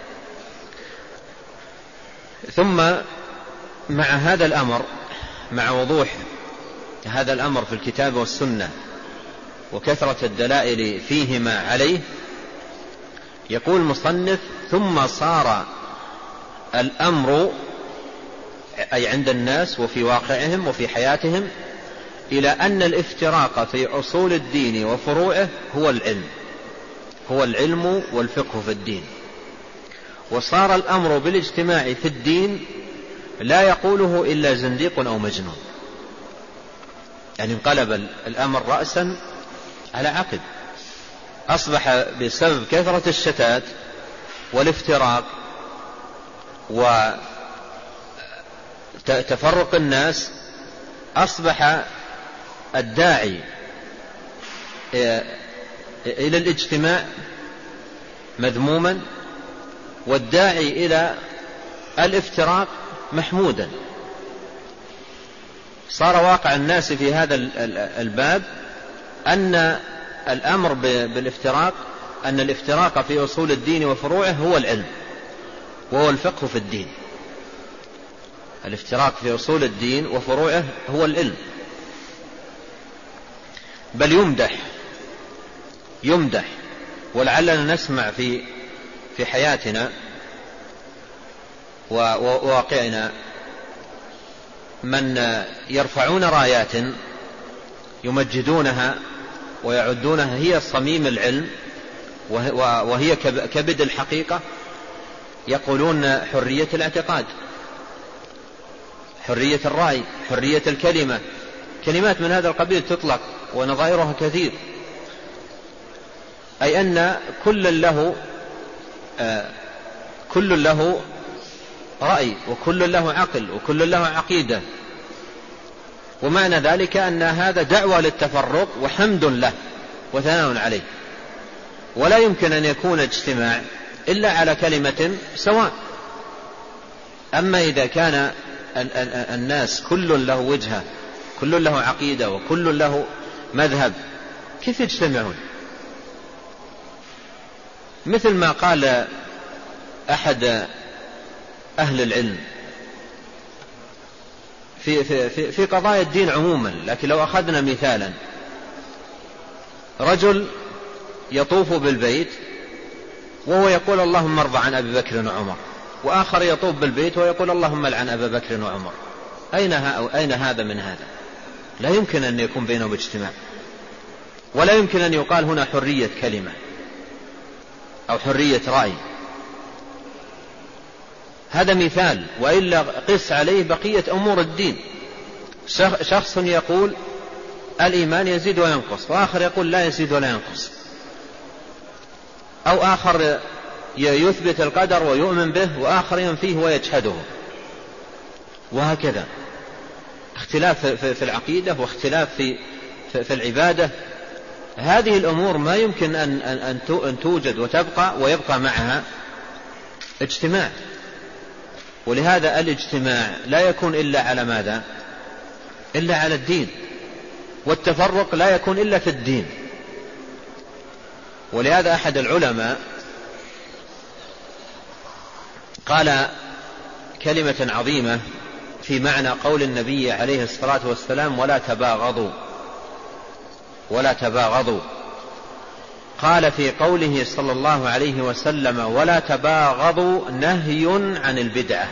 ثم مع هذا الأمر، مع وضوح هذا الأمر في الكتاب والسنة وكثرة الدلائل فيهما عليه، يقول المصنف: ثم صار الأمر أي عند الناس وفي واقعهم وفي حياتهم إلى أن الافتراق في أصول الدين وفروعه هو العلم هو العلم والفقه في الدين. وصار الأمر بالاجتماع في الدين لا يقوله إلا زنديق أو مجنون. يعني انقلب الأمر رأسا على عقب، أصبح بسبب كثرة الشتات والافتراق وتفرق الناس أصبح الداعي إلى الاجتماع مذموما والداعي إلى الافتراق محمودا. صار واقع الناس في هذا الباب أن الأمر بالافتراق أن الافتراق في أصول الدين وفروعه هو العلم وهو الفقه في الدين. الافتراق في أصول الدين وفروعه هو العلم، بل يمدح يمدح ولعلنا نسمع في في حياتنا وواقعنا من يرفعون رايات يمجدونها ويعدونها هي صميم العلم وهي كبد الحقيقة، يقولون حرية الاعتقاد، حرية الرأي، حرية الكلمة، كلمات من هذا القبيل تطلق ونظائرها كثير. أي أن كل له آه كل له رأي وكل له عقل وكل له عقيدة. ومعنى ذلك أن هذا دعوة للتفرق وحمد له وثناء عليه، ولا يمكن أن يكون اجتماع إلا على كلمة سواء. أما إذا كان الناس كل له وجهة، كل له عقيدة وكل له مذهب، كيف يجتمعون؟ مثل ما قال أحد أهل العلم في, في, في, في قضايا الدين عموما، لكن لو أخذنا مثالا: رجل يطوف بالبيت وهو يقول اللهم ارض عن أبي بكر وعمر، وآخر يطوف بالبيت ويقول اللهم لعن أبا بكر وعمر. أين, أين هذا من هذا؟ لا يمكن أن يكون بينهم اجتماع، ولا يمكن أن يقال هنا حرية كلمة أو حرية رأي. هذا مثال، وإلا قس عليه بقية أمور الدين. شخص يقول الإيمان يزيد وينقص، وآخر يقول لا يزيد ولا ينقص، أو آخر يثبت القدر ويؤمن به وآخر ينفيه ويجحده، وهكذا اختلاف في العقيدة واختلاف في في العبادة. هذه الأمور ما يمكن أن أن توجد وتبقى ويبقى معها اجتماع. ولهذا الاجتماع لا يكون إلا على ماذا؟ إلا على الدين، والتفرق لا يكون إلا في الدين. ولهذا أحد العلماء قال كلمة عظيمة في معنى قول النبي عليه الصلاة والسلام: ولا تباغضوا ولا تباغضوا. قال في قوله صلى الله عليه وسلم: ولا تباغضوا نهي عن البدعة.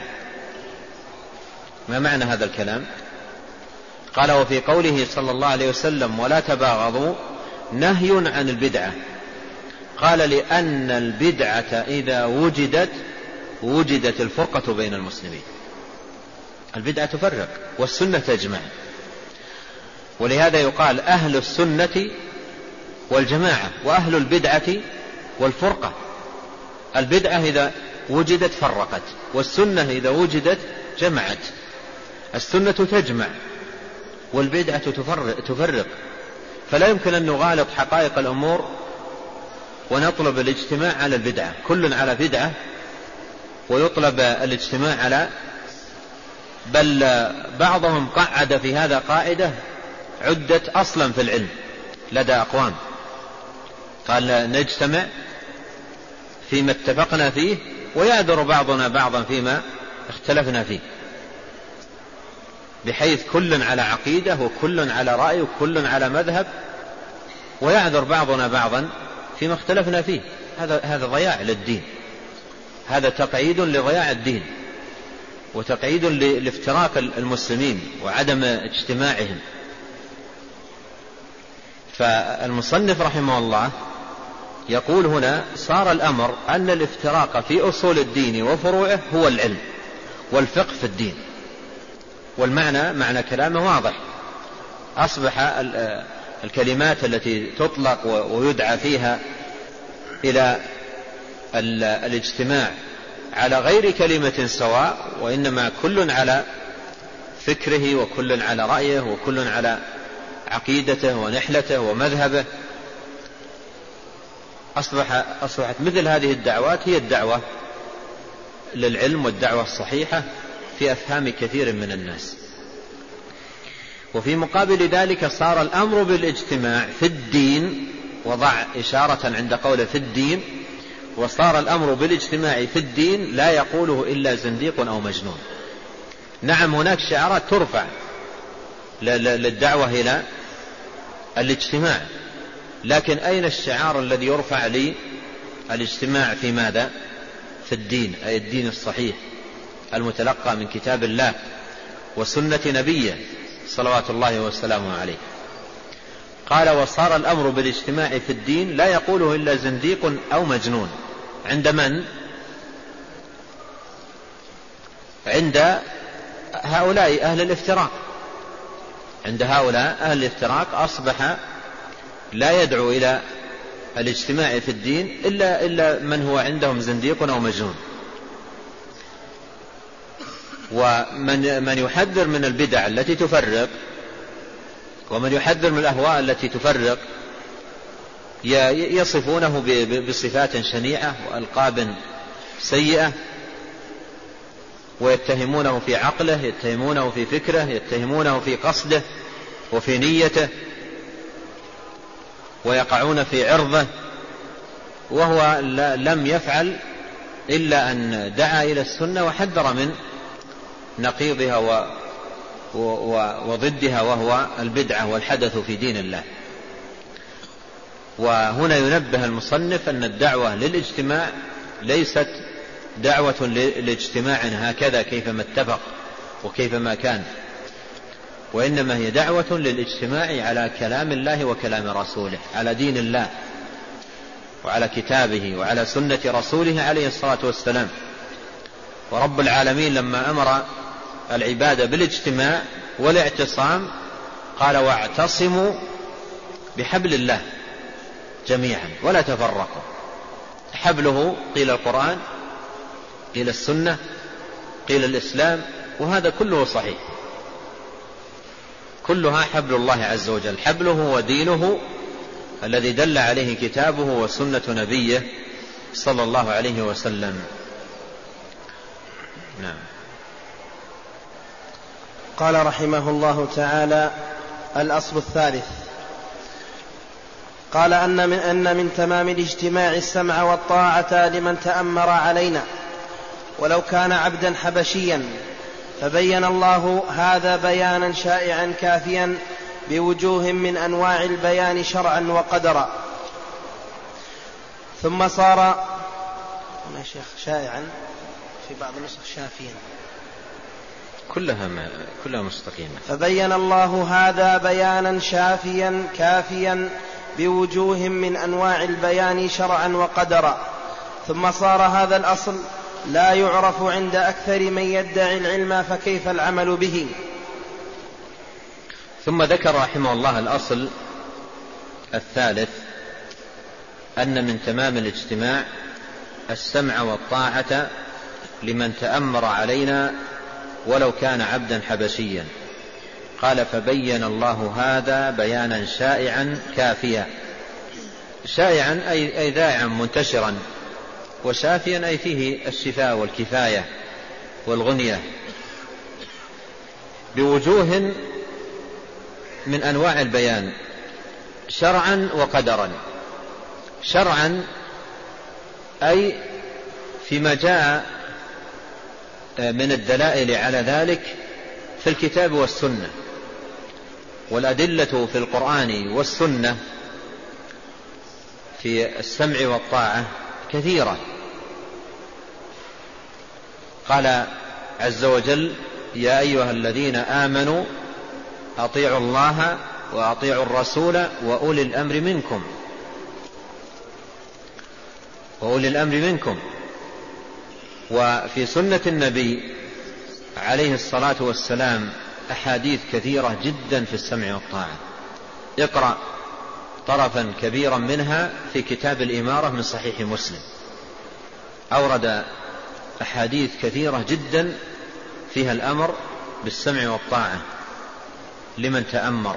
ما معنى هذا الكلام؟ قال: وفي قوله صلى الله عليه وسلم: ولا تباغضوا نهي عن البدعة. قال: لأن البدعة إذا وجدت وجدت الفرقة بين المسلمين. البدعة تفرق والسنة تجمع، ولهذا يقال أهل السنة والجماعة، وأهل البدعة والفرقة. البدعة إذا وجدت فرقت، والسنة إذا وجدت جمعت. السنة تجمع والبدعة تفرق، فلا يمكن أن نغالط حقائق الأمور ونطلب الاجتماع على البدعة. كل على بدعة ويطلب الاجتماع على، بل بعضهم قعد في هذا قاعدة عدت أصلا في العلم لدى أقوام، قال: نجتمع فيما اتفقنا فيه ويعذر بعضنا بعضا فيما اختلفنا فيه، بحيث كل على عقيدة وكل على رأي وكل على مذهب، ويعذر بعضنا بعضا فيما اختلفنا فيه. هذا هذا ضياع للدين، هذا تقعيد لضياع الدين وتقعيد لافتراق المسلمين وعدم اجتماعهم. فالمصنف رحمه الله يقول هنا: صار الأمر أن الافتراق في أصول الدين وفروعه هو العلم والفقه في الدين. والمعنى معنى كلامه واضح. أصبح الكلمات التي تطلق ويدعى فيها إلى الاجتماع على غير كلمة سواء، وإنما كل على فكره وكل على رأيه وكل على عقيدته ونحلته ومذهبه. أصبح أصبحت مثل هذه الدعوات هي الدعوة للعلم والدعوة الصحيحة في أفهام كثير من الناس. وفي مقابل ذلك صار الأمر بالاجتماع في الدين، وضع إشارة عند قوله في الدين، وصار الأمر بالاجتماع في الدين لا يقوله إلا زنديق أو مجنون. نعم، هناك شعارات ترفع للدعوة إلى الاجتماع، لكن أين الشعار الذي يرفع للاجتماع في ماذا؟ في الدين، أي الدين الصحيح المتلقى من كتاب الله وسنة نبيه صلوات الله وسلامه عليه. قال: وصار الأمر بالاجتماع في الدين لا يقوله إلا زنديق أو مجنون. عند من؟ عند هؤلاء أهل الافتراق. عند هؤلاء أهل الافتراق أصبح لا يدعو إلى الاجتماع في الدين إلا, إلا من هو عندهم زنديق أو مجنون. ومن من يحذر من البدع التي تفرق، ومن يحذر من الأهواء التي تفرق، يصفونه بصفات شنيعة وألقاب سيئة، ويتهمونه في عقله، يتهمونه في فكره، يتهمونه في قصده وفي نيته، ويقعون في عرضه، وهو لم يفعل إلا أن دعا إلى السنة وحذر من نقيضها وضدها، وهو البدعة والحدث في دين الله. وهنا ينبه المصنف أن الدعوة للاجتماع ليست دعوة لاجتماع هكذا كيفما اتفق وكيفما كان، وإنما هي دعوة للاجتماع على كلام الله وكلام رسوله، على دين الله وعلى كتابه وعلى سنة رسوله عليه الصلاة والسلام. ورب العالمين لما أمر العبادة بالاجتماع والاعتصام قال: واعتصموا بحبل الله جميعا ولا تفرقوا. حبله قيل القرآن، قيل السنة، قيل الإسلام، وهذا كله صحيح، كلها حبل الله عز وجل. حبله ودينه الذي دل عليه كتابه وسنة نبيه صلى الله عليه وسلم. نعم. قال رحمه الله تعالى: الأصل الثالث. قال أن من, أن من تمام الاجتماع السمع والطاعة لمن تأمر علينا ولو كان عبدا حبشيا، فبين الله هذا بيانا شائعا كافيا بوجوه من أنواع البيان شرعا وقدرا. ثم صار يا شيخ شائعا في بعض النسخ شافيا، كلها ما كلها مستقيمة. فبين الله هذا بيانا شافيا كافيا بوجوه من أنواع البيان شرعا وقدرا. ثم صار هذا الأصل لا يعرف عند أكثر من يدعي العلم، فكيف العمل به؟ ثم ذكر رحمه الله الأصل الثالث: أن من تمام الاجتماع السمع والطاعة لمن تأمر علينا ولو كان عبدا حبشيا. قال: فبين الله هذا بيانا شائعا كافيا. شائعا أي, أي ذائعا منتشرا، وشافيا أي فيه الشفاء والكفاية والغنية، بوجوه من أنواع البيان شرعا وقدرا. شرعا أي فيما جاء من الدلائل على ذلك في الكتاب والسنة، والأدلة في القرآن والسنة في السمع والطاعة كثيرة. قال عز وجل: يا أيها الذين آمنوا أطيعوا الله وأطيعوا الرسول وأولي الأمر منكم وأولي الأمر منكم. وفي سنة النبي عليه الصلاة والسلام أحاديث كثيرة جدا في السمع والطاعة. اقرأ طرفا كبيرا منها في كتاب الإمارة من صحيح مسلم، أورد أحاديث كثيرة جدا فيها الأمر بالسمع والطاعة لمن تأمر.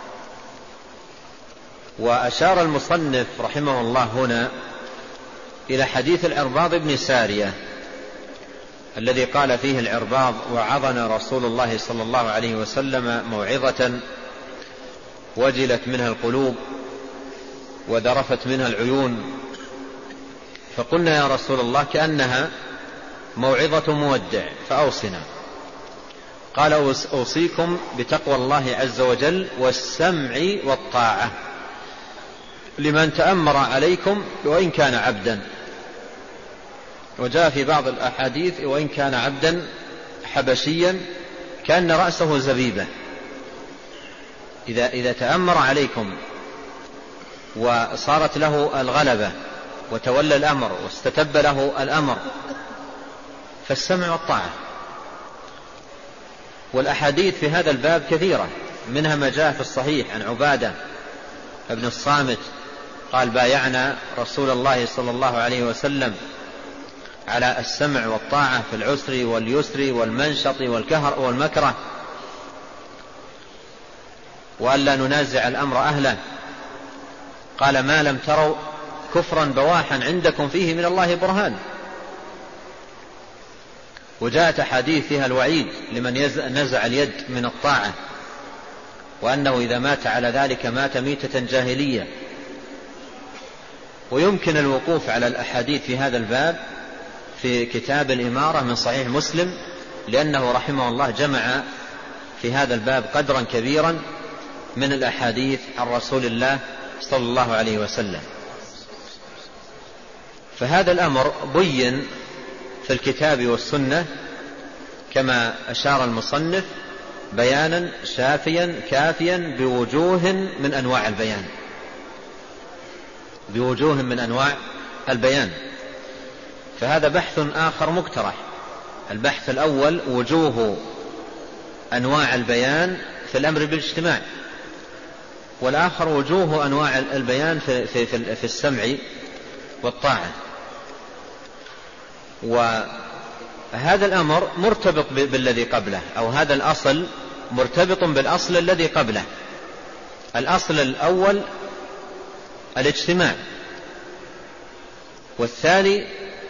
وأشار المصنف رحمه الله هنا إلى حديث العرباض بن سارية الذي قال فيه العرباض: وعظنا رسول الله صلى الله عليه وسلم موعظة وجلت منها القلوب وذرفت منها العيون، فقلنا يا رسول الله كأنها موعظة مودع فأوصنا. قال: أوصيكم بتقوى الله عز وجل والسمع والطاعة لمن تأمر عليكم وإن كان عبدا. وجاء في بعض الأحاديث: وإن كان عبدا حبشيا كأن رأسه زبيبة. إذا, إذا تأمر عليكم وصارت له الغلبة وتولى الأمر واستتب له الأمر فالسمع والطاعة. والأحاديث في هذا الباب كثيرة، منها ما جاء في الصحيح عن عبادة ابن الصامت قال: بايعنا رسول الله صلى الله عليه وسلم على السمع والطاعة في العسر واليسر والمنشط والكهر والمكره، وألا ننازع الأمر أهله. قال: ما لم تروا كفرا بواحا عندكم فيه من الله برهان. وجاءت أحاديث فيها الوعيد لمن نزع اليد من الطاعة، وأنه إذا مات على ذلك مات ميتة جاهلية. ويمكن الوقوف على الأحاديث في هذا الباب في كتاب الإمارة من صحيح مسلم، لأنه رحمه الله جمع في هذا الباب قدرا كبيرا من الأحاديث عن رسول الله صلى الله عليه وسلم. فهذا الأمر بين في الكتاب والسنة كما أشار المصنف بيانا شافيا كافيا بوجوه من أنواع البيان بوجوه من أنواع البيان. فهذا بحث آخر مقترح. البحث الأول وجوه أنواع البيان في الأمر بالاجتماع، والآخر وجوه أنواع البيان في, في, في, في السمع والطاعة. وهذا الأمر مرتبط بالذي قبله، أو هذا الأصل مرتبط بالأصل الذي قبله. الأصل الأول الاجتماع، والثاني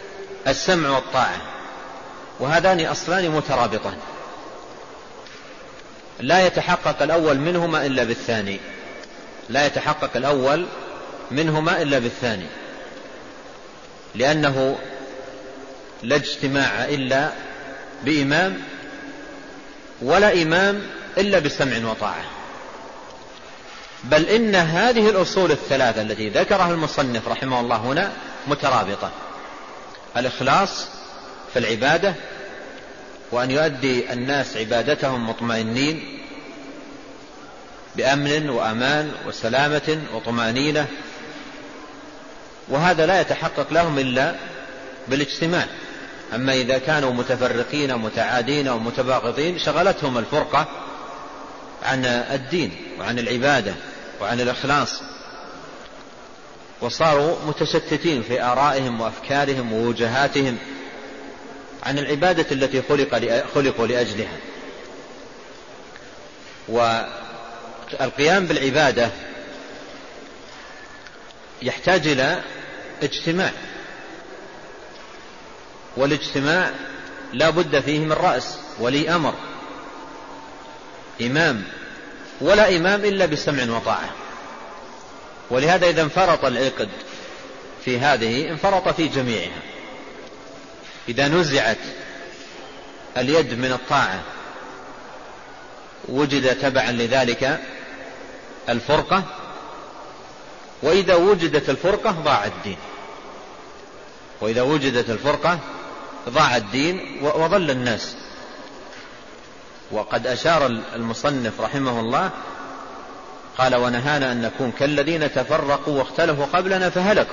السمع والطاعة، وهذان أصلان مترابطان. لا يتحقق الأول منهما إلا بالثاني، لا يتحقق الأول منهما إلا بالثاني، لأنه لا اجتماع إلا بإمام، ولا إمام إلا بسمع وطاعة. بل إن هذه الأصول الثلاثة التي ذكرها المصنف رحمه الله هنا مترابطة: الإخلاص في العبادة، وأن يؤدي الناس عبادتهم مطمئنين بأمن وأمان وسلامة وطمأنينة، وهذا لا يتحقق لهم إلا بالاجتماع. أما إذا كانوا متفرقين متعادين ومتباغضين شغلتهم الفرقة عن الدين وعن العبادة وعن الإخلاص، وصاروا متشتتين في آرائهم وأفكارهم ووجهاتهم عن العبادة التي خلقوا لأجلها. والقيام بالعبادة يحتاج إلى اجتماع، والاجتماع لا بد فيه من رأس ولي أمر، إمام، ولا إمام إلا بسمع وطاعة. ولهذا إذا انفرط العقد في هذه انفرط في جميعها. إذا نزعت اليد من الطاعة وجد تبعا لذلك الفرقة، وإذا وجدت الفرقة ضاع الدين، وإذا وجدت الفرقة ضاع الدين وضل الناس. وقد أشار المصنف رحمه الله قال: ونهانا أن نكون كالذين تفرقوا واختلفوا قبلنا فهلكوا.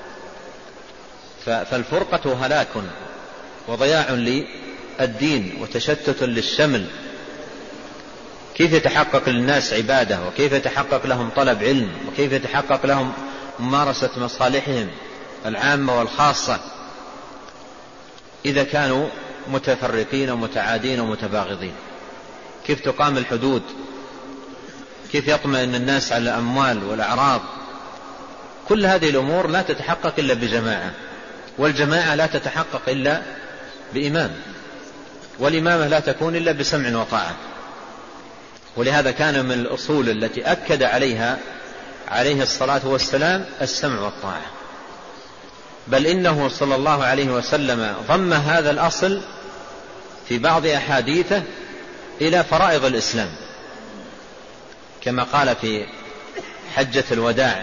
فالفرقة هلاك وضياع للدين وتشتت للشمل. كيف يتحقق للناس عبادة، وكيف يتحقق لهم طلب علم، وكيف يتحقق لهم ممارسة مصالحهم العامة والخاصة إذا كانوا متفرقين ومتعادين ومتباغضين؟ كيف تقام الحدود؟ كيف يطمئن الناس على الأموال والأعراض؟ كل هذه الأمور لا تتحقق إلا بجماعة، والجماعة لا تتحقق إلا بإمام، والإمامة لا تكون إلا بسمع وطاعة. ولهذا كان من الأصول التي أكد عليها عليه الصلاة والسلام السمع والطاعة. بل إنه صلى الله عليه وسلم ضم هذا الأصل في بعض أحاديثه إلى فرائض الإسلام، كما قال في حجة الوداع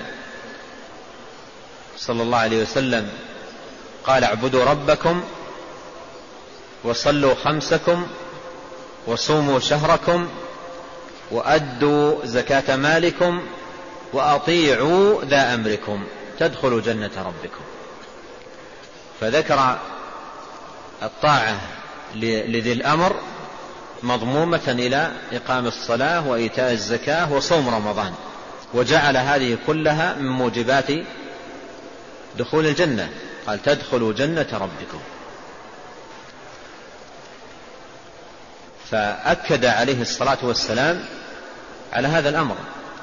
صلى الله عليه وسلم: قال: اعبدوا ربكم وصلوا خمسكم وصوموا شهركم وأدوا زكاة مالكم وأطيعوا ذا أمركم تدخلوا جنة ربكم. فذكر الطاعة لذي الأمر مضمومة إلى إقام الصلاة وإيتاء الزكاة وصوم رمضان، وجعل هذه كلها من موجبات دخول الجنة. قال: تدخلوا جنة ربكم. فأكد عليه الصلاة والسلام على هذا الأمر.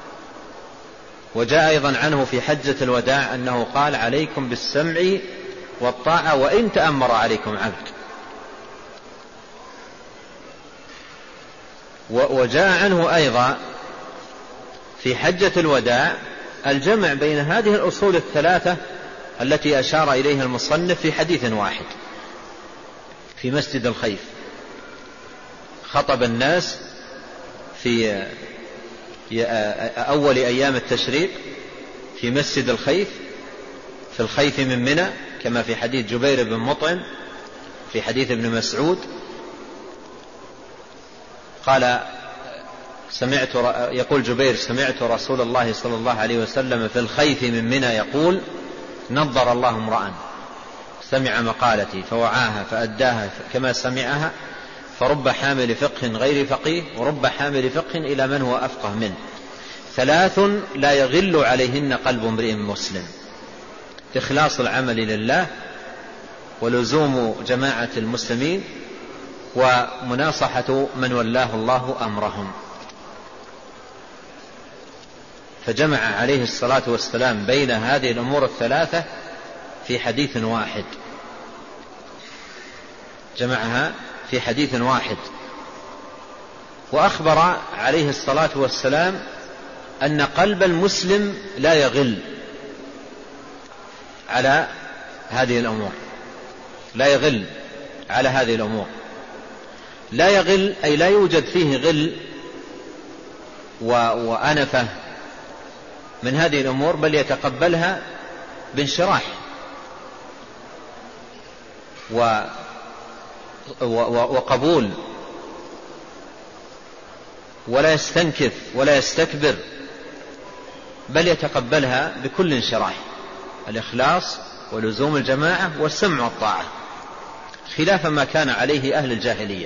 وجاء أيضا عنه في حجة الوداع أنه قال: عليكم بالسمع والطاعة وإن تأمر عليكم عبد. وجاء عنه أيضا في حجة الوداع الجمع بين هذه الأصول الثلاثة التي أشار إليها المصنف في حديث واحد في مسجد الخيف. خطب الناس في أول أيام التشريق في مسجد الخيف في الخيف من منى، كما في حديث جبير بن مطعم في حديث ابن مسعود. قال سمعت يقول جبير: سمعت رسول الله صلى الله عليه وسلم في الخيف من منى يقول: نظر الله امرأ سمع مقالتي فوعاها فأداها كما سمعها، فرب حامل فقه غير فقيه ورب حامل فقه إلى من هو أفقه منه، ثلاث لا يغل عليهن قلب امرئ مسلم: إخلاص العمل لله، ولزوم جماعة المسلمين، ومناصحة من ولاه الله أمرهم. فجمع عليه الصلاة والسلام بين هذه الأمور الثلاثة في حديث واحد، جمعها في حديث واحد. وأخبر عليه الصلاة والسلام أن قلب المسلم لا يغل على هذه الأمور، لا يغل على هذه الأمور. لا يغل أي لا يوجد فيه غل وأنفة من هذه الأمور، بل يتقبلها بانشراح وقبول، ولا يستنكف ولا يستكبر، بل يتقبلها بكل انشراح. الإخلاص ولزوم الجماعة والسمع والطاعة، خلاف ما كان عليه أهل الجاهلية.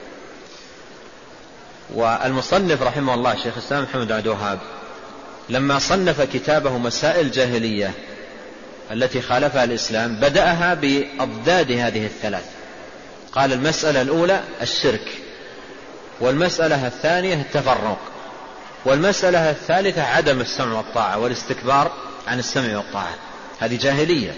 والمصنف رحمه الله شيخ الإسلام محمد بن عبد الوهاب لما صنف كتابه مسائل الجاهلية التي خالفها الإسلام بدأها بأضداد هذه الثلاث. قال المسألة الأولى الشرك، والمسألة الثانية التفرق، والمسألة الثالثة عدم السمع والطاعة والاستكبار عن السمع والطاعة. هذه جاهلية،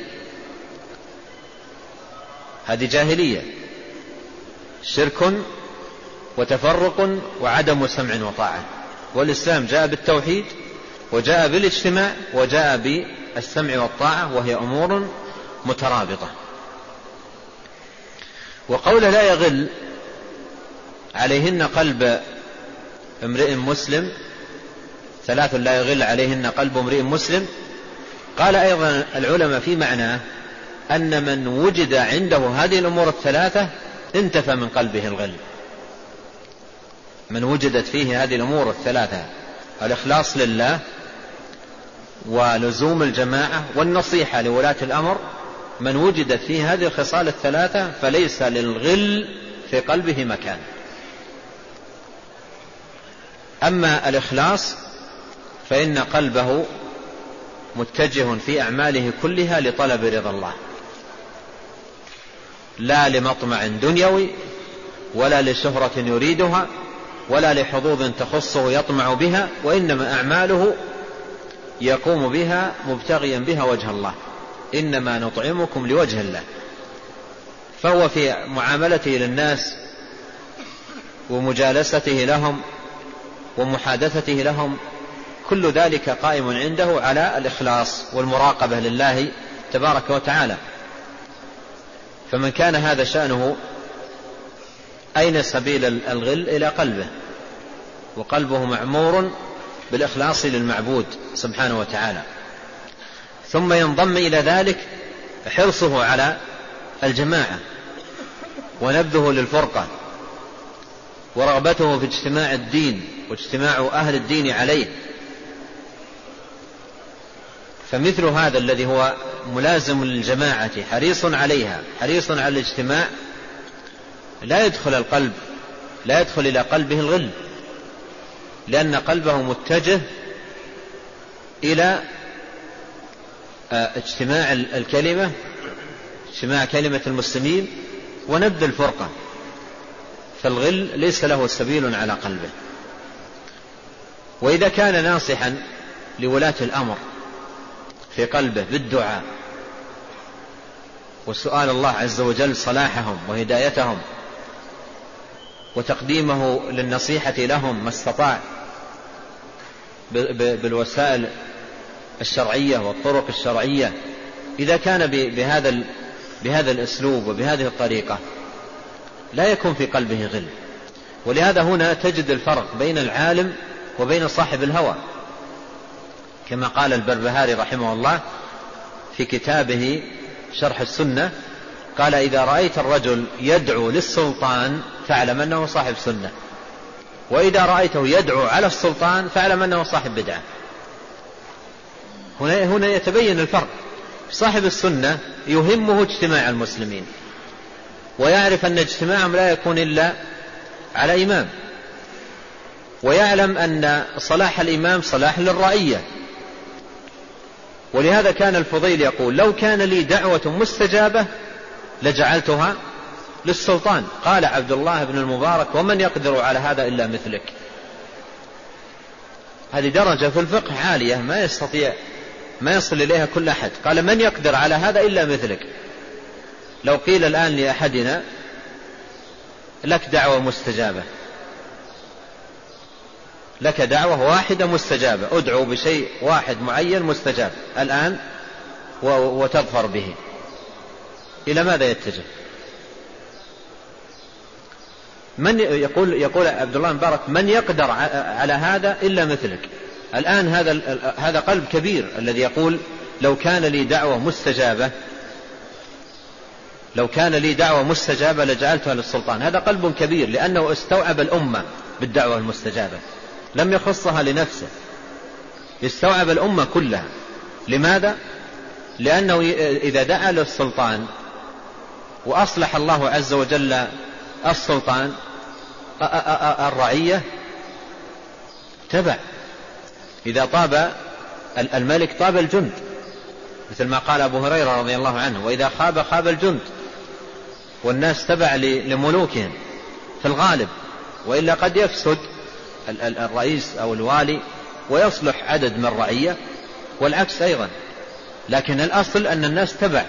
هذه جاهلية، شرك وتفرق وعدم سمع وطاعة. والإسلام جاء بالتوحيد وجاء بالاجتماع وجاء بالسمع والطاعة، وهي أمور مترابطة. وقول لا يغل عليهن قلب امرئ مسلم، ثلاث لا يغل عليهن قلب امرئ مسلم. قال أيضا العلماء في معناه أن من وجد عنده هذه الأمور الثلاثة انتفى من قلبه الغل. من وجدت فيه هذه الأمور الثلاثة، الإخلاص لله ولزوم الجماعة والنصيحة لولاة الأمر، من وجدت فيه هذه الخصال الثلاثة فليس للغل في قلبه مكان. أما الإخلاص فإن قلبه متجه في أعماله كلها لطلب رضا الله، لا لمطمع دنيوي ولا لشهرة يريدها ولا لحظوظ تخصه يطمع بها، وإنما أعماله يقوم بها مبتغيا بها وجه الله، إنما نطعمكم لوجه الله. فهو في معاملته للناس ومجالسته لهم ومحادثته لهم كل ذلك قائم عنده على الإخلاص والمراقبة لله تبارك وتعالى. فمن كان هذا شأنه أين سبيل الغل؟ إلى قلبه، وقلبه معمور بالإخلاص للمعبود سبحانه وتعالى. ثم ينضم إلى ذلك حرصه على الجماعة ونبذه للفرقة ورغبته في اجتماع الدين واجتماع أهل الدين عليه. فمثل هذا الذي هو ملازم للجماعة حريص عليها حريص على الاجتماع لا يدخل القلب لا يدخل إلى قلبه الغل، لأن قلبه متجه إلى اجتماع الكلمة اجتماع كلمة المسلمين ونبذ الفرقة، فالغل ليس له سبيل على قلبه. وإذا كان ناصحا لولاة الأمر في قلبه بالدعاء وسؤال الله عز وجل صلاحهم وهدايتهم وتقديمه للنصيحة لهم ما استطاع بالوسائل الشرعية والطرق الشرعية، إذا كان بهذا بهذا الأسلوب وبهذه الطريقة لا يكون في قلبه غل. ولهذا هنا تجد الفرق بين العالم وبين صاحب الهوى، كما قال البربهاري رحمه الله في كتابه شرح السنة، قال: إذا رأيت الرجل يدعو للسلطان فاعلم أنه صاحب سنة، وإذا رأيته يدعو على السلطان فاعلم أنه صاحب بدعة. هنا, هنا يتبين الفرق. صاحب السنة يهمه اجتماع المسلمين، ويعرف أن اجتماعهم لا يكون إلا على إمام، ويعلم أن صلاح الإمام صلاح للرعية. ولهذا كان الفضيل يقول: لو كان لي دعوة مستجابة لجعلتها للسلطان. قال عبد الله بن المبارك: ومن يقدر على هذا إلا مثلك. هذه درجة في الفقه عالية ما يستطيع ما يصل إليها كل أحد. قال: من يقدر على هذا إلا مثلك. لو قيل الآن لأحدنا: لك دعوة مستجابة، لك دعوة واحدة مستجابة، ادعو بشيء واحد معين مستجاب الآن وتظفر به، إلى ماذا يتجه؟ من يقول يقول عبد الله مبارك من يقدر على هذا إلا مثلك. الآن هذا هذا قلب كبير الذي يقول لو كان لي دعوة مستجابة لو كان لي دعوة مستجابة لجعلتها للسلطان. هذا قلب كبير لأنه استوعب الأمة بالدعوة المستجابة، لم يخصها لنفسه، استوعب الأمة كلها. لماذا؟ لأنه إذا دعا للسلطان وأصلح الله عز وجل السلطان الرعية تبع. إذا طاب الملك طاب الجند، مثل ما قال أبو هريرة رضي الله عنه: وإذا خاب خاب الجند. والناس تبع لملوكهم في الغالب، وإلا قد يفسد الرئيس أو الوالي ويصلح عدد من الرعية، والعكس أيضا. لكن الأصل أن الناس تبع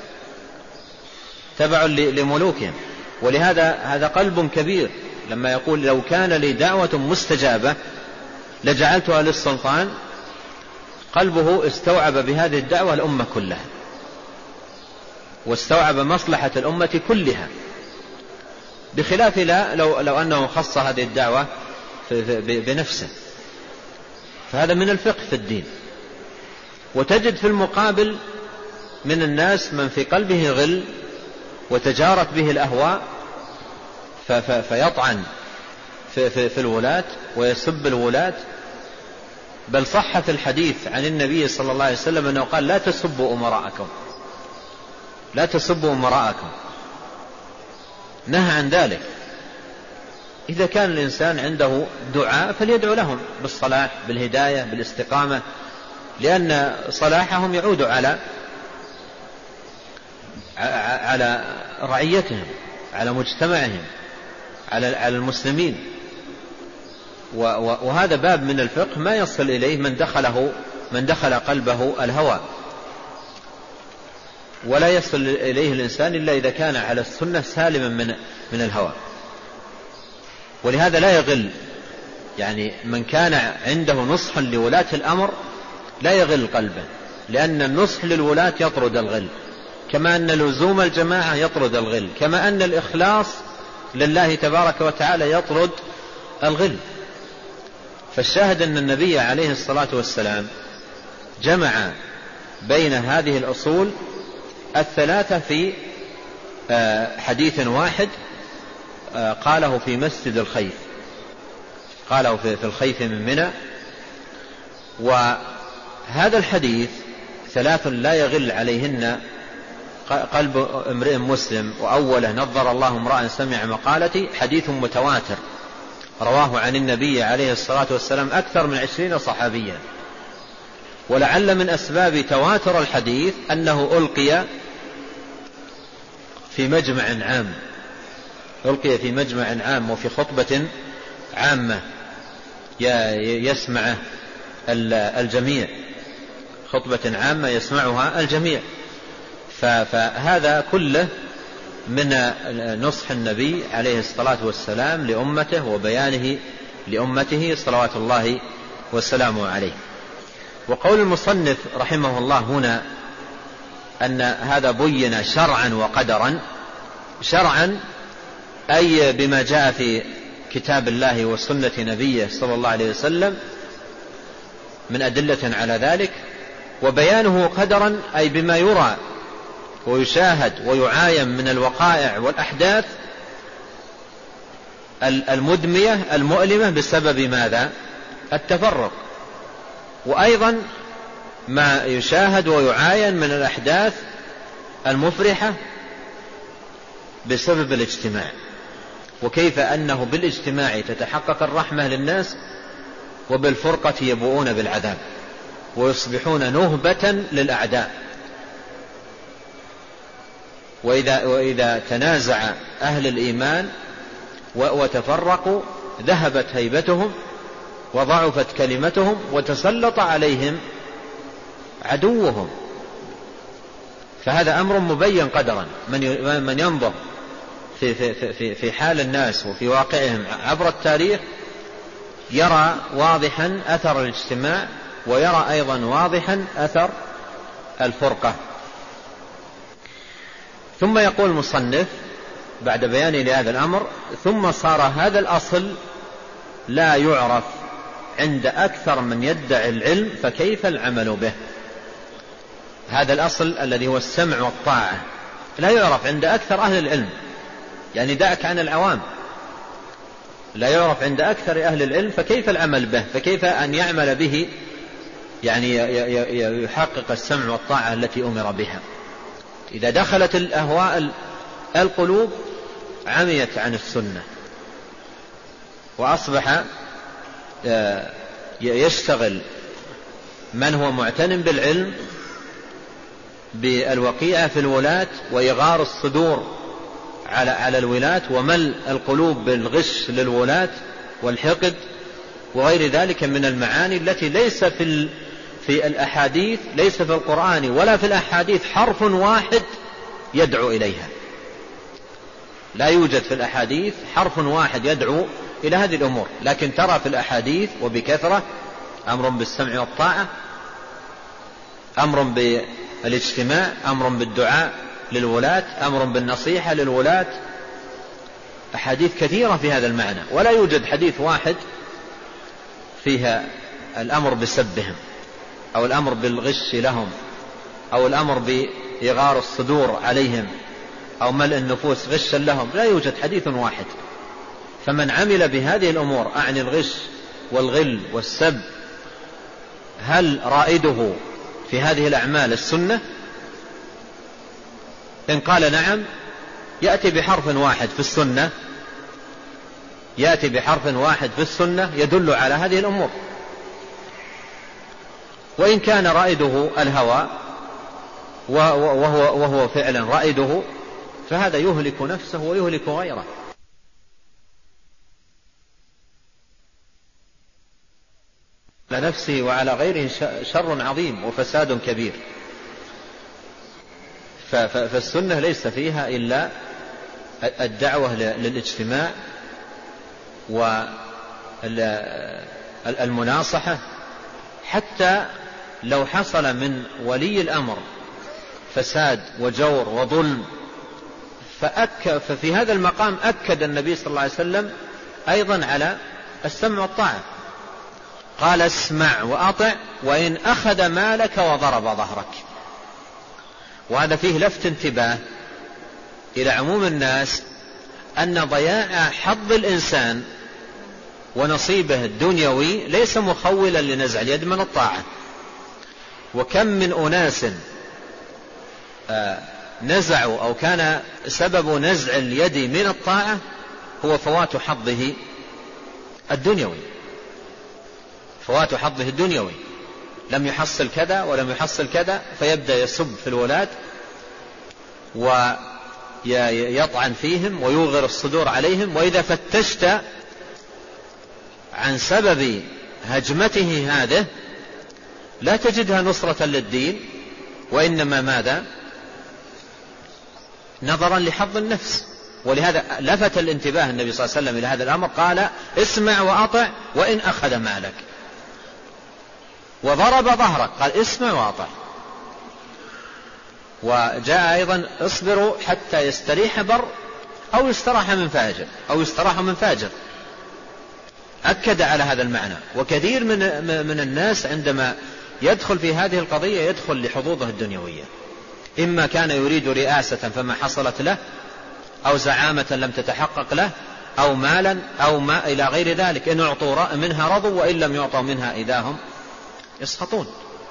تبع لملوكهم. ولهذا هذا قلب كبير لما يقول لو كان لي دعوة مستجابة لجعلتها للسلطان. قلبه استوعب بهذه الدعوة الأمة كلها، واستوعب مصلحة الأمة كلها، بخلاف لا لو, لو أنه خص هذه الدعوة بنفسه. فهذا من الفقه في الدين. وتجد في المقابل من الناس من في قلبه غل وتجارت به الأهواء فيطعن في, في, في الولاة ويسب الولاة. بل صح في الحديث عن النبي صلى الله عليه وسلم أنه قال: لا تسبوا أمراءكم لا تسبوا أمراءكم. نهى عن ذلك. إذا كان الإنسان عنده دعاء فليدعو لهم بالصلاح بالهداية بالاستقامة، لأن صلاحهم يعود على على رعيتهم، على مجتمعهم، على المسلمين. وهذا باب من الفقه ما يصل إليه من دخله من دخل قلبه الهوى، ولا يصل إليه الإنسان إلا إذا كان على السنة سالما من من الهوى. ولهذا لا يغل، يعني من كان عنده نصح لولاة الأمر لا يغل قلبه، لأن النصح للولاة يطرد الغل، كما أن لزوم الجماعة يطرد الغل، كما أن الإخلاص لله تبارك وتعالى يطرد الغل. فالشاهد أن النبي عليه الصلاة والسلام جمع بين هذه الأصول الثلاثة في حديث واحد قاله في مسجد الخيف، قاله في الخيف من منى. وهذا الحديث ثلاث لا يغل عليهن قلب امرئ مسلم. وأوله: نظر الله امرأ سمع مقالتي. حديث متواتر رواه عن النبي عليه الصلاة والسلام أكثر من عشرين صحابيا. ولعل من أسباب تواتر الحديث أنه ألقي في مجمع عام ألقي في مجمع عام وفي خطبة عامة يسمع الجميع، خطبة عامة يسمعها الجميع. فهذا كله من نصح النبي عليه الصلاة والسلام لأمته وبيانه لأمته صلوات الله والسلام عليه. وقول المصنف رحمه الله هنا أن هذا بين شرعا وقدرا. شرعا أي بما جاء في كتاب الله وسنة نبيه صلى الله عليه وسلم من أدلة على ذلك. وبيانه قدرا أي بما يرى ويشاهد ويعاين من الوقائع والأحداث المدمية المؤلمة بسبب ماذا؟ التفرق. وأيضا ما يشاهد ويعاين من الأحداث المفرحة بسبب الاجتماع، وكيف أنه بالاجتماع تتحقق الرحمة للناس وبالفرقة يبوؤون بالعذاب ويصبحون نهبة للأعداء. وإذا, وإذا تنازع أهل الإيمان وتفرقوا ذهبت هيبتهم وضعفت كلمتهم وتسلط عليهم عدوهم. فهذا أمر مبين قدرا. من ينظر في, في, في, في حال الناس وفي واقعهم عبر التاريخ يرى واضحا أثر الاجتماع، ويرى أيضا واضحا أثر الفرقة. ثم يقول المصنف بعد بيانه لهذا الأمر: ثم صار هذا الأصل لا يعرف عند أكثر من يدعي العلم، فكيف العمل به؟ هذا الأصل الذي هو السمع والطاعة لا يعرف عند أكثر أهل العلم، يعني دعك عن العوام، لا يعرف عند أكثر أهل العلم، فكيف العمل به؟ فكيف أن يعمل به يعني يحقق السمع والطاعة التي أمر بها؟ إذا دخلت الأهواء القلوب عميت عن السنة، وأصبح يشتغل من هو معتن بالعلم بالوقيعة في الولاة وإغار الصدور على على الولاة، وملء القلوب بالغش للولاة والحقد وغير ذلك من المعاني التي ليس في في الأحاديث، ليس في القرآن ولا في الأحاديث حرف واحد يدعو إليها. لا يوجد في الأحاديث حرف واحد يدعو إلى هذه الأمور، لكن ترى في الأحاديث وبكثرة أمر بالسمع والطاعة، أمر بالاجتماع، أمر بالدعاء للولاة، أمر بالنصيحة للولاة، أحاديث كثيرة في هذا المعنى، ولا يوجد حديث واحد فيها الأمر بسبهم أو الأمر بالغش لهم أو الأمر بإغار الصدور عليهم أو ملء النفوس غشا لهم. لا يوجد حديث واحد. فمن عمل بهذه الأمور، أعني الغش والغل والسب، هل رائده في هذه الأعمال السنة؟ إن قال نعم، يأتي بحرف واحد في السنة، يأتي بحرف واحد في السنة يدل على هذه الأمور. وإن كان رائده الهوى وهو, وهو فعلا رائده، فهذا يهلك نفسه ويهلك غيره. على نفسه وعلى غيره شر عظيم وفساد كبير. فالسنة ليس فيها إلا الدعوة للاجتماع والمناصحة، حتى لو حصل من ولي الأمر فساد وجور وظلم، ففي هذا المقام أكد النبي صلى الله عليه وسلم أيضا على السمع والطاعة، قال: اسمع وأطع وإن أخذ مالك وضرب ظهرك. وهذا فيه لفت انتباه إلى عموم الناس أن ضياع حظ الإنسان ونصيبه الدنيوي ليس مخولا لنزع اليد من الطاعة. وكم من أناس نزعوا أو كان سبب نزع اليد من الطاعة هو فوات حظه الدنيوي، فوات حظه الدنيوي، لم يحصل كذا ولم يحصل كذا، فيبدأ يسب في الولاة ويطعن فيهم ويوغر الصدور عليهم. وإذا فتشت عن سبب هجمته هذه لا تجدها نصرة للدين، وإنما ماذا؟ نظرا لحظ النفس. ولهذا لفت الانتباه النبي صلى الله عليه وسلم إلى هذا الأمر، قال: اسمع وأطع وإن أخذ مالك. وضرب ظهرك، قال: اسمع وأطع. وجاء أيضا: اصبروا حتى يستريح بر أو يستراح من فاجر أو يستراح من فاجر. أكد على هذا المعنى. وكثير من من الناس عندما يدخل في هذه القضية يدخل لحظوظه الدنيوية، إما كان يريد رئاسة فما حصلت له، أو زعامة لم تتحقق له، أو مالا، أو ما إلى غير ذلك. إن أعطوا منها رضوا، وإن لم يعطوا منها إذا هم يسخطون.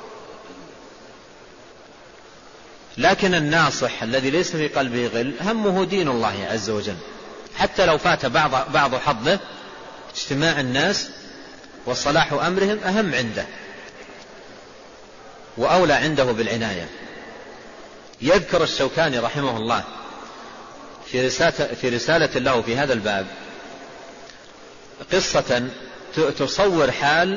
لكن الناصح الذي ليس في قلبه غل همه دين الله عز وجل، حتى لو فات بعض بعض حظه، اجتماع الناس وصلاح أمرهم أهم عنده وأولى عنده بالعناية. يذكر الشوكاني رحمه الله في رسالة, في رسالة له في هذا الباب قصة تصور حال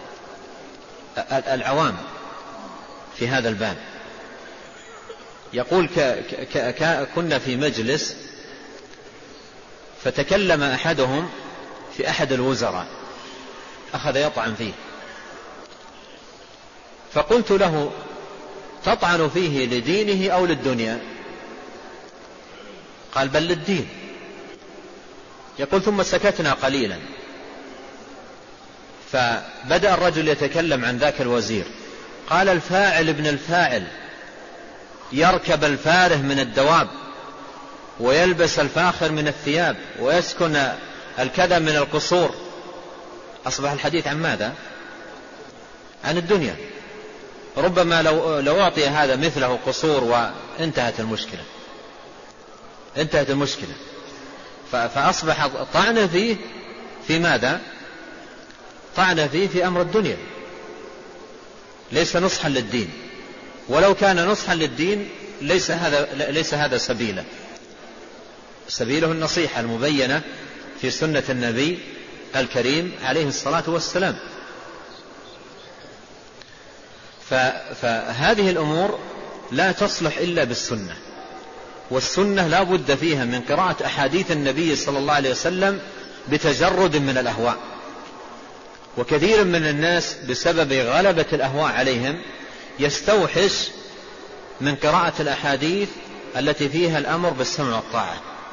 العوام في هذا الباب. يقول: كنا في مجلس فتكلم أحدهم في أحد الوزراء أخذ يطعن فيه. فقلت له: تطعن فيه لدينه أو للدنيا؟ قال: بل للدين. يقول: ثم سكتنا قليلا، فبدأ الرجل يتكلم عن ذاك الوزير. قال: الفاعل ابن الفاعل يركب الفاره من الدواب، ويلبس الفاخر من الثياب، ويسكن الكذا من القصور. أصبح الحديث عن ماذا؟ عن الدنيا. ربما لو, لو أعطي هذا مثله قصور وانتهت المشكلة انتهت المشكلة فأصبح طعن فيه في ماذا؟ طعن فيه في أمر الدنيا، ليس نصحا للدين. ولو كان نصحا للدين ليس هذا, ليس هذا سبيله. سبيله النصيحة المبينة في سنة النبي الكريم عليه الصلاة والسلام. فهذه الأمور لا تصلح إلا بالسنة، والسنة لا بد فيها من قراءة أحاديث النبي صلى الله عليه وسلم بتجرد من الأهواء. وكثير من الناس بسبب غلبة الأهواء عليهم يستوحش من قراءة الأحاديث التي فيها الأمر بالسمع والطاعة،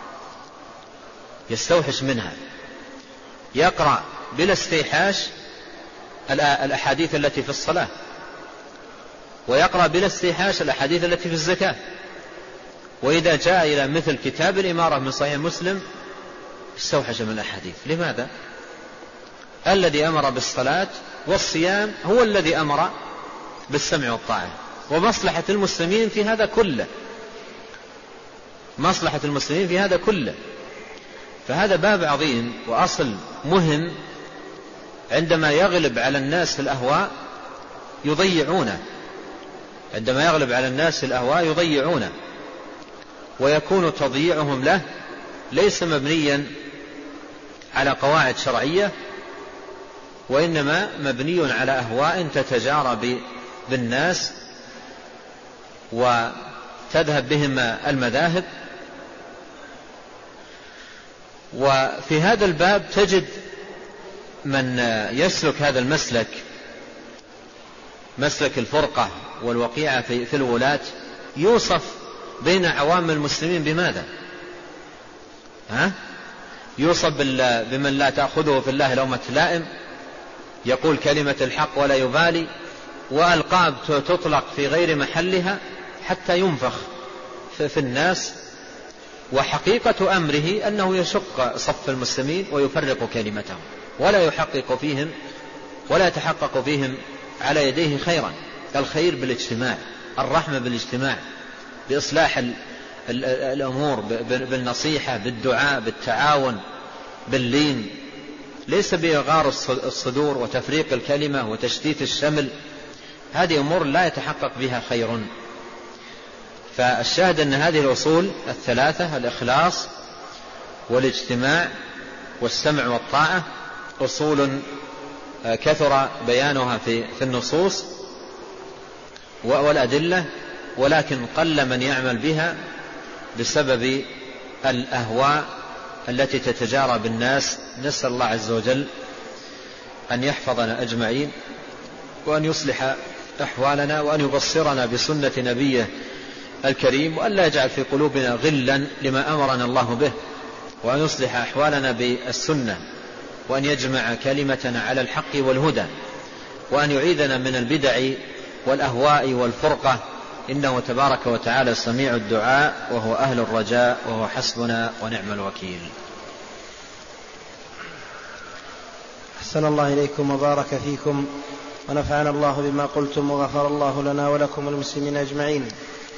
يستوحش منها، يقرأ بلا استيحاش الأحاديث التي في الصلاة، ويقرأ بلا استيحاش الأحاديث التي في الزكاة. وإذا جاء إلى مثل كتاب الإمارة من صحيح مسلم استوحش من الأحاديث. لماذا؟ الذي أمر بالصلاة والصيام هو الذي أمر بالسمع والطاعة، ومصلحة المسلمين في هذا كله، مصلحة المسلمين في هذا كله. فهذا باب عظيم وأصل مهم، عندما يغلب على الناس الأهواء يضيعونه، عندما يغلب على الناس الأهواء يضيعونه، ويكون تضييعهم له ليس مبنيا على قواعد شرعية، وإنما مبني على أهواء تتجارى بالناس وتذهب بهم المذاهب. وفي هذا الباب تجد من يسلك هذا المسلك، مسلك الفرقة والوقيعة في الولاة، يوصف بين عوام المسلمين بماذا؟ ها؟ يوصف بمن لا تأخذه في الله لومة لائم، يقول كلمة الحق ولا يبالي، وألقاب تطلق في غير محلها حتى ينفخ في الناس. وحقيقة أمره أنه يشق صف المسلمين ويفرق كلمتهم، ولا يحقق فيهم ولا يتحقق فيهم على يديه خيرا. الخير بالاجتماع، الرحمة بالاجتماع، بإصلاح الأمور، بالنصيحة، بالدعاء، بالتعاون، باللين، ليس بإغار الصدور وتفريق الكلمة وتشتيت الشمل. هذه أمور لا يتحقق بها خير. فالشاهد أن هذه الأصول الثلاثة، الإخلاص والاجتماع والسمع والطاعة، أصول كثر بيانها في النصوص والأدلة، ولكن قل من يعمل بها بسبب الأهواء التي تتجارى بالناس. نسأل الله عز وجل أن يحفظنا أجمعين، وأن يصلح أحوالنا، وأن يبصرنا بسنة نبيه الكريم، وأن لا يجعل في قلوبنا غلا لما أمرنا الله به، وأن يصلح أحوالنا بالسنة، وأن يجمع كلمتنا على الحق والهدى، وأن يعيذنا من البدع والأهواء والفرقة، إنه تبارك وتعالى سميع الدعاء، وهو أهل الرجاء، وهو حسبنا ونعم الوكيل. أحسن الله إليكم وبارك فيكم، ونفعنا الله بما قلتم، وغفر الله لنا ولكم والمسلمين أجمعين.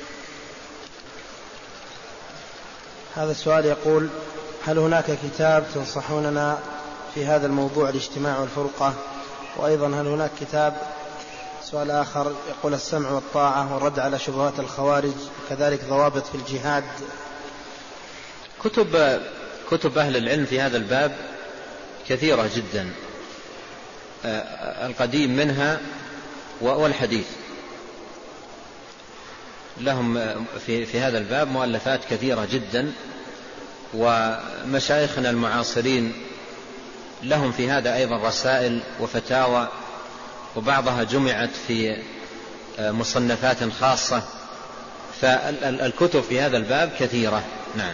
هذا السؤال يقول: هل هناك كتاب تنصحوننا في هذا الموضوع، الاجتماع والفرقة؟ وأيضا هل هناك كتاب، سؤال آخر يقول: السمع والطاعة والرد على شبهات الخوارج، وكذلك ضوابط في الجهاد. كتب كتب أهل العلم في هذا الباب كثيرة جدا، القديم منها والحديث، لهم في, في هذا الباب مؤلفات كثيرة جدا. ومشايخنا المعاصرين لهم في هذا أيضا رسائل وفتاوى، وبعضها جمعت في مصنفات خاصة، فالكتب في هذا الباب كثيرة. نعم.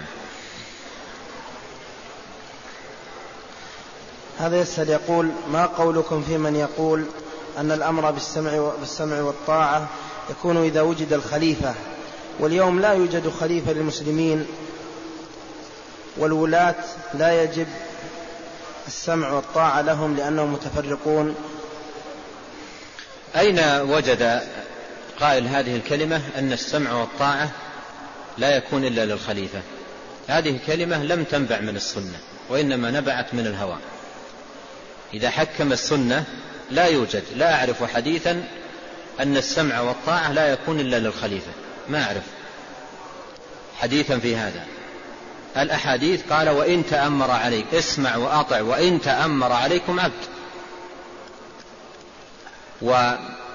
هذا يسأل يقول: ما قولكم في من يقول أن الأمر بالسمع, بالسمع والطاعة يكون إذا وجد الخليفة، واليوم لا يوجد خليفة للمسلمين والولاة لا يجب السمع والطاعة لهم لأنهم متفرقون؟ أين وجد قائل هذه الكلمة أن السمع والطاعة لا يكون إلا للخليفة؟ هذه كلمة لم تنبع من السنة، وإنما نبعت من الهوى. إذا حكم السنة لا يوجد، لا أعرف حديثا أن السمع والطاعة لا يكون إلا للخليفة، ما أعرف حديثا في هذا. الأحاديث قال: وإن تأمر عليك، اسمع وأطع، وإن تأمر عليكم عبد. و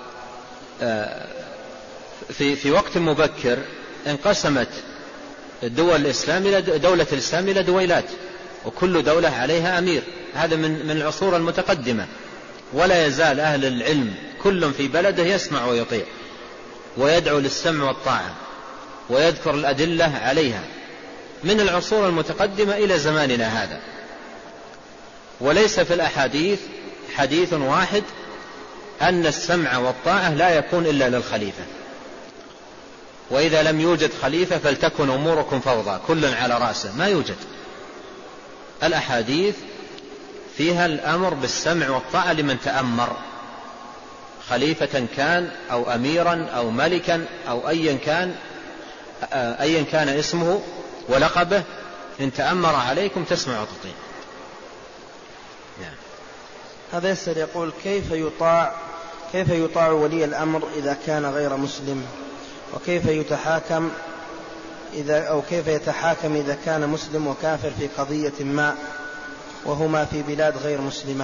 في في وقت مبكر انقسمت الدول الإسلام إلى دولة الإسلام إلى دويلات، وكل دولة عليها أمير. هذا من من العصور المتقدمة، ولا يزال أهل العلم كل في بلده يسمع ويطيع ويدعو للسمع والطاعة ويذكر الأدلة عليها من العصور المتقدمة إلى زماننا هذا. وليس في الأحاديث حديث واحد أن السمع والطاعة لا يكون إلا للخليفة، وإذا لم يوجد خليفة فلتكن أموركم فوضى كل على رأسه، ما يوجد. الأحاديث فيها الأمر بالسمع والطاعة لمن تأمر، خليفة كان أو أميرا أو ملكا أو أيا كان أيا كان اسمه ولقبه، إن تأمر عليكم تسمع وتطيع. نعم. هذا يسأل يقول: كيف يطاع كيف يطاع ولي الأمر إذا كان غير مسلم، وكيف يتحاكم إذا أو كيف يتحاكم إذا كان مسلم وكافر في قضية ما وهما في بلاد غير مسلمة؟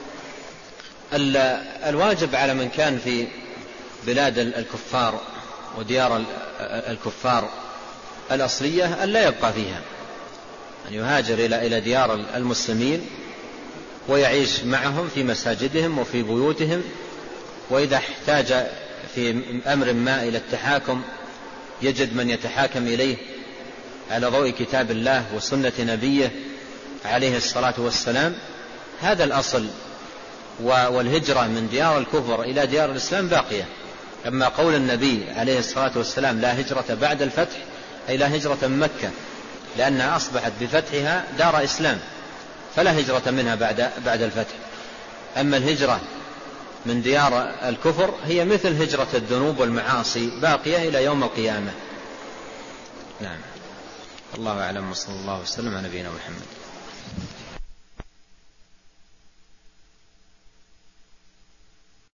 الواجب على من كان في بلاد الكفار وديار الكفار الأصلية أن لا يبقى فيها، أن يهاجر إلى إلى ديار المسلمين ويعيش معهم في مساجدهم وفي بيوتهم، وإذا احتاج في أمر ما إلى التحاكم يجد من يتحاكم إليه على ضوء كتاب الله وسنة نبيه عليه الصلاة والسلام. هذا الأصل. والهجرة من ديار الكفر إلى ديار الإسلام باقية. أما قول النبي عليه الصلاة والسلام: لا هجرة بعد الفتح، أي لا هجرة من مكة، لأنها أصبحت بفتحها دار إسلام، فلا هجرة منها بعد بعد الفتح. أما الهجرة من ديار الكفر هي مثل هجرة الذنوب والمعاصي، باقية إلى يوم القيامة. نعم. الله أعلم، وصلى الله وسلم على نبينا محمد.